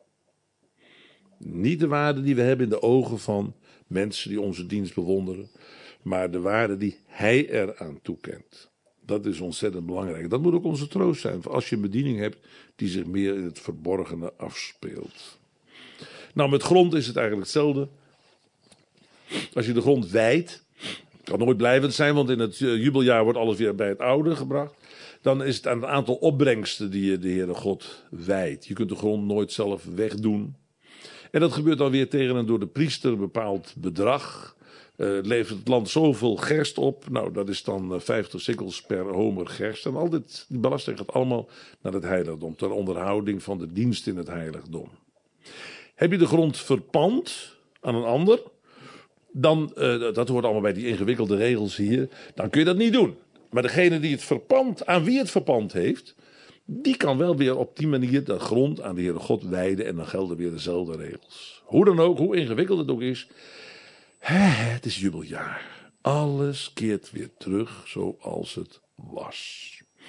Speaker 1: Niet de waarde die we hebben in de ogen van mensen die onze dienst bewonderen, maar de waarde die hij eraan toekent. Dat is ontzettend belangrijk. Dat moet ook onze troost zijn. Als je een bediening hebt die zich meer in het verborgene afspeelt. Nou, met grond is het eigenlijk hetzelfde. Als je de grond wijdt, kan nooit blijvend zijn, want in het jubeljaar wordt alles weer bij het oude gebracht. Dan is het aan het aantal opbrengsten die je de Heere God wijdt. Je kunt de grond nooit zelf wegdoen. En dat gebeurt dan weer tegen een door de priester bepaald bedrag. Levert het land zoveel gerst op. Nou, dat is dan 50 sikkels per homer gerst. En al die belasting gaat allemaal naar het heiligdom. Ter onderhouding van de dienst in het heiligdom. Heb je de grond verpand aan een ander, dan, dat hoort allemaal bij die ingewikkelde regels hier, dan kun je dat niet doen. Maar degene die het verpand, aan wie het verpand heeft, die kan wel weer op die manier de grond aan de Heere God wijden. En dan gelden weer dezelfde regels. Hoe dan ook, hoe ingewikkeld het ook is. Het is jubeljaar. Alles keert weer terug zoals het was.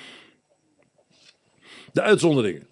Speaker 1: De uitzonderingen.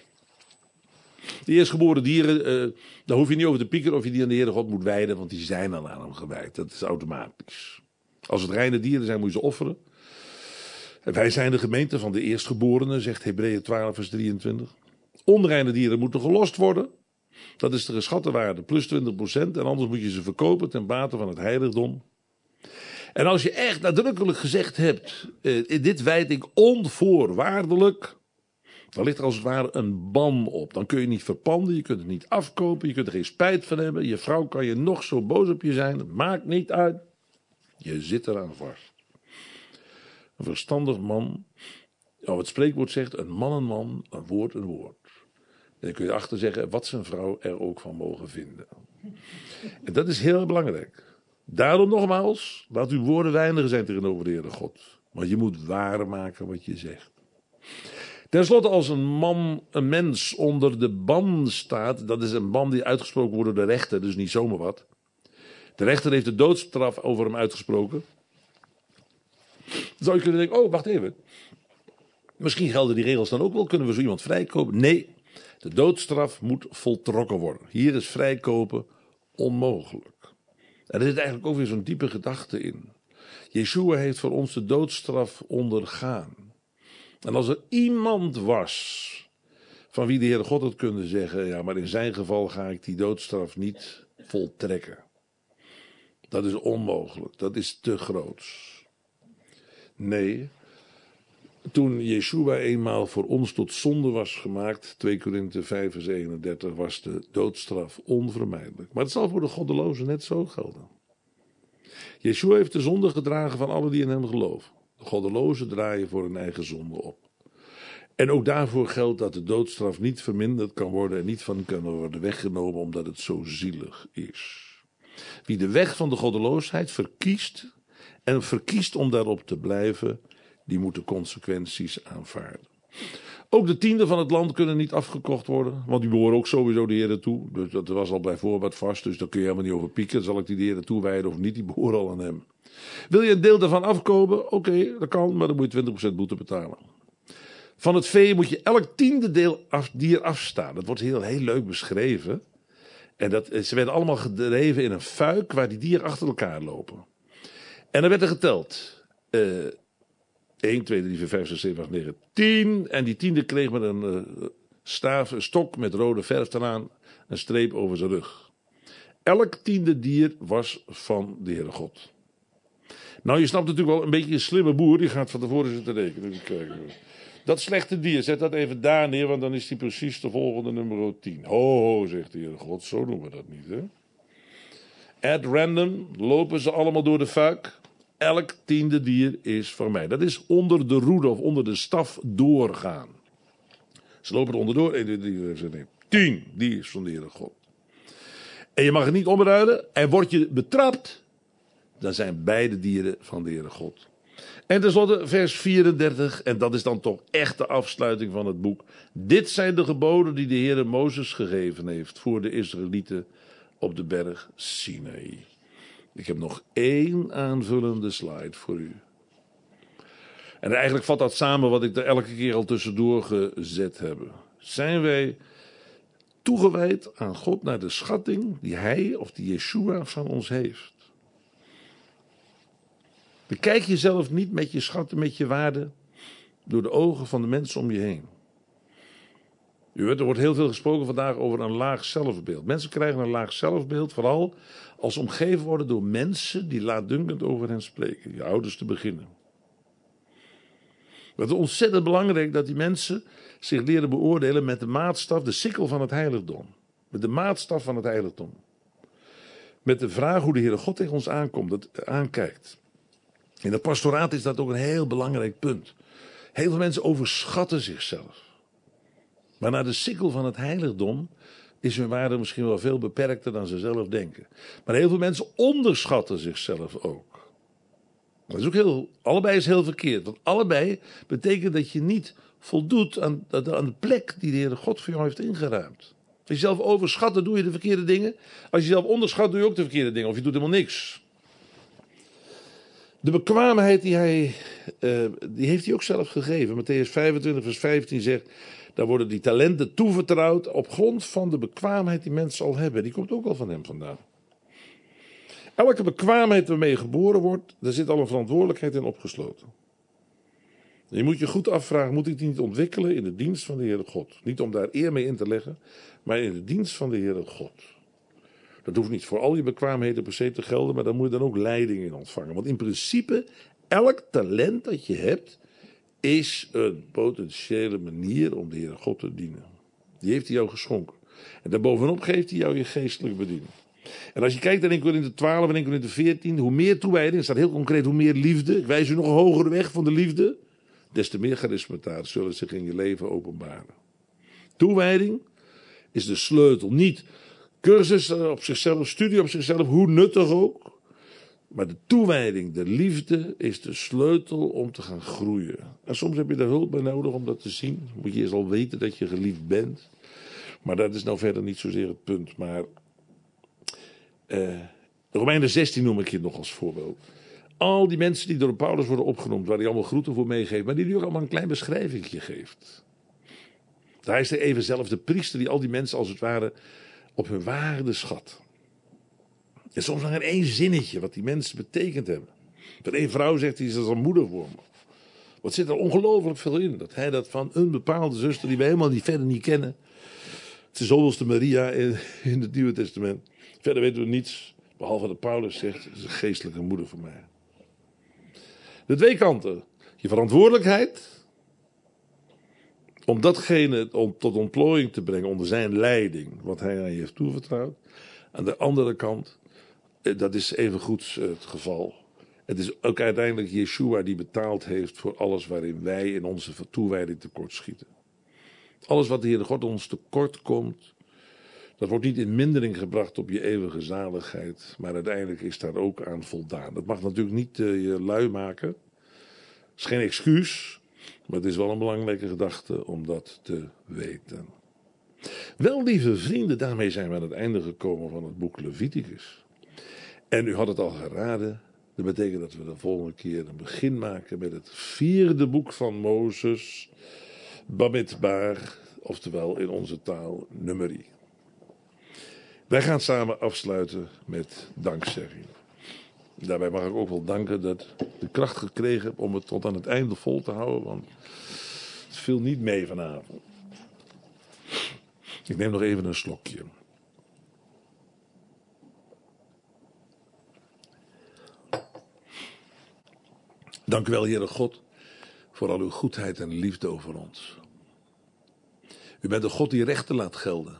Speaker 1: De eerstgeboren dieren, daar hoef je niet over te piekeren of je die aan de Heere God moet wijden, want die zijn al aan hem gewijd. Dat is automatisch. Als het reine dieren zijn, moet je ze offeren. En wij zijn de gemeente van de eerstgeborenen, zegt Hebreeën 12 vers 23. Onreine dieren moeten gelost worden. Dat is de geschatte waarde, plus 20%. En anders moet je ze verkopen ten bate van het heiligdom. En als je echt nadrukkelijk gezegd hebt, dit wijd ik onvoorwaardelijk, dan ligt er als het ware een ban op. Dan kun je niet verpanden, je kunt het niet afkopen, je kunt er geen spijt van hebben. Je vrouw kan je nog zo boos op je zijn, het maakt niet uit. Je zit eraan vast. Een verstandig man, het spreekwoord zegt, een man, een woord, een woord. En dan kun je achter zeggen wat zijn vrouw er ook van mogen vinden. En dat is heel belangrijk. Daarom nogmaals, laat uw woorden weinigen zijn tegenover de Heere God. Want je moet waarmaken wat je zegt. Ten slotte, als een mens onder de ban staat, dat is een ban die uitgesproken wordt door de rechter, dus niet zomaar wat. De rechter heeft de doodstraf over hem uitgesproken. Dan zou je kunnen denken, wacht even. Misschien gelden die regels dan ook wel, kunnen we zo iemand vrijkopen? Nee, de doodstraf moet voltrokken worden. Hier is vrijkopen onmogelijk. En er zit eigenlijk ook weer zo'n diepe gedachte in. Yeshua heeft voor ons de doodstraf ondergaan. En als er iemand was van wie de Heere God had kunnen zeggen, ja, maar in zijn geval ga ik die doodstraf niet voltrekken. Dat is onmogelijk, dat is te groots. Nee, toen Yeshua eenmaal voor ons tot zonde was gemaakt, 2 Korinthe 5 vers 31, was de doodstraf onvermijdelijk. Maar het zal voor de goddelozen net zo gelden. Yeshua heeft de zonde gedragen van allen die in hem geloven. De goddelozen draaien voor hun eigen zonde op. En ook daarvoor geldt dat de doodstraf niet verminderd kan worden en niet van kan worden weggenomen omdat het zo zielig is. Wie de weg van de goddeloosheid verkiest en verkiest om daarop te blijven, die moet de consequenties aanvaarden. Ook de tienden van het land kunnen niet afgekocht worden. Want die behoren ook sowieso de Heer toe. Dus dat was al bij voorbaat vast. Dus daar kun je helemaal niet over pieken. Zal ik die de Heer toewijden of niet? Die behoren al aan hem. Wil je een deel daarvan afkopen? Oké, dat kan. Maar dan moet je 20% boete betalen. Van het vee moet je elk tiende dier afstaan. Dat wordt heel leuk beschreven. En ze werden allemaal gedreven in een fuik waar die dieren achter elkaar lopen. En dan werd er geteld. 1, 2, 3, 4, 5, 6, 7, 8, 9, 10. En die tiende kreeg met een stok met rode verf eraan. Een streep over zijn rug. Elk tiende dier was van de Heere God. Nou, je snapt natuurlijk wel, een beetje een slimme boer. Die gaat van tevoren zitten rekenen. Even kijken. Dat slechte dier, zet dat even daar neer. Want dan is die precies de volgende nummer 10. Ho, zegt de Heere God. Zo noemen we dat niet, hè. At random lopen ze allemaal door de fuik. Elk tiende dier is van mij. Dat is onder de roede of onder de staf doorgaan. Ze lopen er onderdoor. 1, 2, 3, 4, 5, 6, 7, 10. Die is van de Heere God. En je mag het niet omruilen. En word je betrapt, dan zijn beide dieren van de Heere God. En tenslotte vers 34. En dat is dan toch echt de afsluiting van het boek. Dit zijn de geboden die de Heere Mozes gegeven heeft voor de Israëlieten op de berg Sinaï. Ik heb nog 1 aanvullende slide voor u. En eigenlijk vat dat samen wat ik er elke keer al tussendoor gezet heb. Zijn wij toegewijd aan God naar de schatting die Hij of die Yeshua van ons heeft? Bekijk jezelf niet met je schatten, met je waarde, door de ogen van de mensen om je heen. Er wordt heel veel gesproken vandaag over een laag zelfbeeld. Mensen krijgen een laag zelfbeeld, vooral als ze omgeven worden door mensen die laatdunkend over hen spreken. Je ouders te beginnen. Het is ontzettend belangrijk dat die mensen zich leren beoordelen met de maatstaf, de sikkel van het heiligdom. Met de maatstaf van het heiligdom. Met de vraag hoe de Heere God tegen ons aankijkt. In het pastoraat is dat ook een heel belangrijk punt. Heel veel mensen overschatten zichzelf. Maar naar de sikkel van het heiligdom is hun waarde misschien wel veel beperkter dan ze zelf denken. Maar heel veel mensen onderschatten zichzelf ook. Dat is ook allebei is heel verkeerd. Want allebei betekent dat je niet voldoet aan de plek die de Heere God voor jou heeft ingeruimd. Als je jezelf overschat, dan doe je de verkeerde dingen. Als je jezelf onderschat, doe je ook de verkeerde dingen. Of je doet helemaal niks. De bekwaamheid die heeft hij ook zelf gegeven. Matthäus 25 vers 15 zegt, daar worden die talenten toevertrouwd op grond van de bekwaamheid die mensen al hebben. Die komt ook al van hem vandaan. Elke bekwaamheid waarmee je geboren wordt, daar zit al een verantwoordelijkheid in opgesloten. Je moet je goed afvragen, moet ik die niet ontwikkelen in de dienst van de Heere God? Niet om daar eer mee in te leggen, maar in de dienst van de Heere God. Dat hoeft niet voor al je bekwaamheden per se te gelden, maar daar moet je dan ook leiding in ontvangen. Want in principe, elk talent dat je hebt, is een potentiële manier om de Heere God te dienen. Die heeft hij jou geschonken. En daarbovenop geeft hij jou je geestelijke bediening. En als je kijkt naar 1 Korinthe 12 en 1 Korinthe 14, hoe meer toewijding, staat heel concreet, hoe meer liefde. Ik wijs u nog een hogere weg van de liefde. Des te meer charismata zullen zich in je leven openbaren. Toewijding is de sleutel. Niet cursus op zichzelf, studie op zichzelf, hoe nuttig ook. Maar de toewijding, de liefde, is de sleutel om te gaan groeien. En soms heb je daar hulp bij nodig om dat te zien. Moet je eerst al weten dat je geliefd bent. Maar dat is nou verder niet zozeer het punt. Maar Romeinen 16 noem ik je nog als voorbeeld. Al die mensen die door Paulus worden opgenoemd, waar hij allemaal groeten voor meegeeft, maar die nu ook allemaal een klein beschrijvingje geeft. Daar is er even zelf de priester die al die mensen als het ware op hun waarde schat. En soms nog in 1 zinnetje wat die mensen betekend hebben. Van 1 vrouw zegt hij, is als een moeder voor me. Wat zit er ongelooflijk veel in. Dat hij dat van een bepaalde zuster die we helemaal verder niet kennen. Het is zoveelste Maria in het Nieuwe Testament. Verder weten we niets. Behalve dat Paulus zegt, het is een geestelijke moeder voor mij. De 2 kanten. Je verantwoordelijkheid. Om datgene tot ontplooiing te brengen onder zijn leiding. Wat hij aan je heeft toevertrouwd. Aan de andere kant. Dat is evengoed het geval. Het is ook uiteindelijk Yeshua die betaald heeft voor alles waarin wij in onze toewijding tekortschieten. Alles wat de Heere God ons tekort komt, dat wordt niet in mindering gebracht op je eeuwige zaligheid, maar uiteindelijk is daar ook aan voldaan. Dat mag natuurlijk niet je lui maken. Dat is geen excuus. Maar het is wel een belangrijke gedachte om dat te weten. Wel, lieve vrienden, daarmee zijn we aan het einde gekomen van het boek Leviticus. En u had het al geraden. Dat betekent dat we de volgende keer een begin maken met het 4e boek van Mozes, Bamidbar, oftewel in onze taal Numeri. Wij gaan samen afsluiten met dankzegging. Daarbij mag ik ook wel danken dat ik de kracht gekregen heb om het tot aan het einde vol te houden, want het viel niet mee vanavond. Ik neem nog even een slokje. Dank u wel, Heere God, voor al uw goedheid en liefde over ons. U bent de God die rechten laat gelden.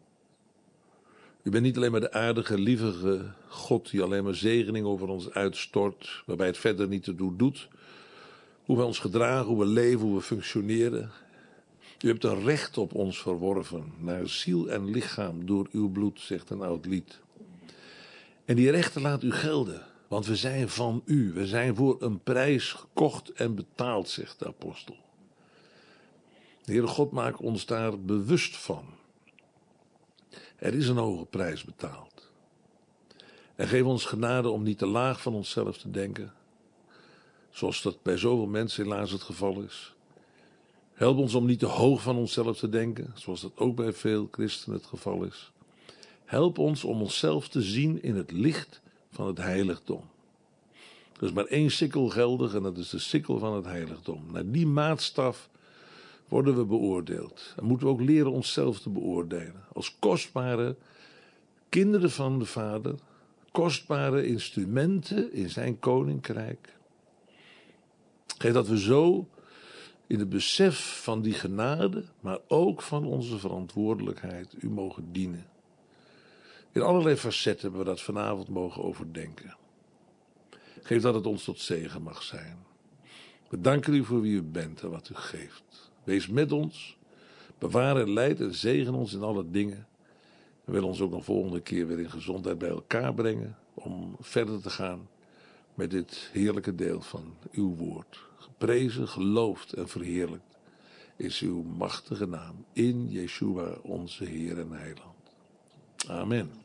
Speaker 1: U bent niet alleen maar de aardige, lievige God die alleen maar zegening over ons uitstort, waarbij het verder niet te doen doet. Hoe we ons gedragen, hoe we leven, hoe we functioneren. U hebt een recht op ons verworven, naar ziel en lichaam door uw bloed, zegt een oud lied. En die rechten laat u gelden, want we zijn van u. We zijn voor een prijs gekocht en betaald, zegt de apostel. De Heere God maakt ons daar bewust van. Er is een hoge prijs betaald. En geef ons genade om niet te laag van onszelf te denken, zoals dat bij zoveel mensen helaas het geval is. Help ons om niet te hoog van onszelf te denken, zoals dat ook bij veel christenen het geval is. Help ons om onszelf te zien in het licht van het heiligdom. Er is maar 1 sikkel geldig en dat is de sikkel van het heiligdom. Naar die maatstaf worden we beoordeeld. En moeten we ook leren onszelf te beoordelen. Als kostbare kinderen van de Vader, kostbare instrumenten in zijn koninkrijk. Geef dat we zo in het besef van die genade, maar ook van onze verantwoordelijkheid, u mogen dienen. In allerlei facetten hebben we dat vanavond mogen overdenken. Geef dat het ons tot zegen mag zijn. We danken u voor wie u bent en wat u geeft. Wees met ons, bewaar en leid en zegen ons in alle dingen. We willen ons ook nog volgende keer weer in gezondheid bij elkaar brengen, om verder te gaan met dit heerlijke deel van uw woord. Geprezen, geloofd en verheerlijkt is uw machtige naam in Yeshua onze Heer en Heiland. Amen.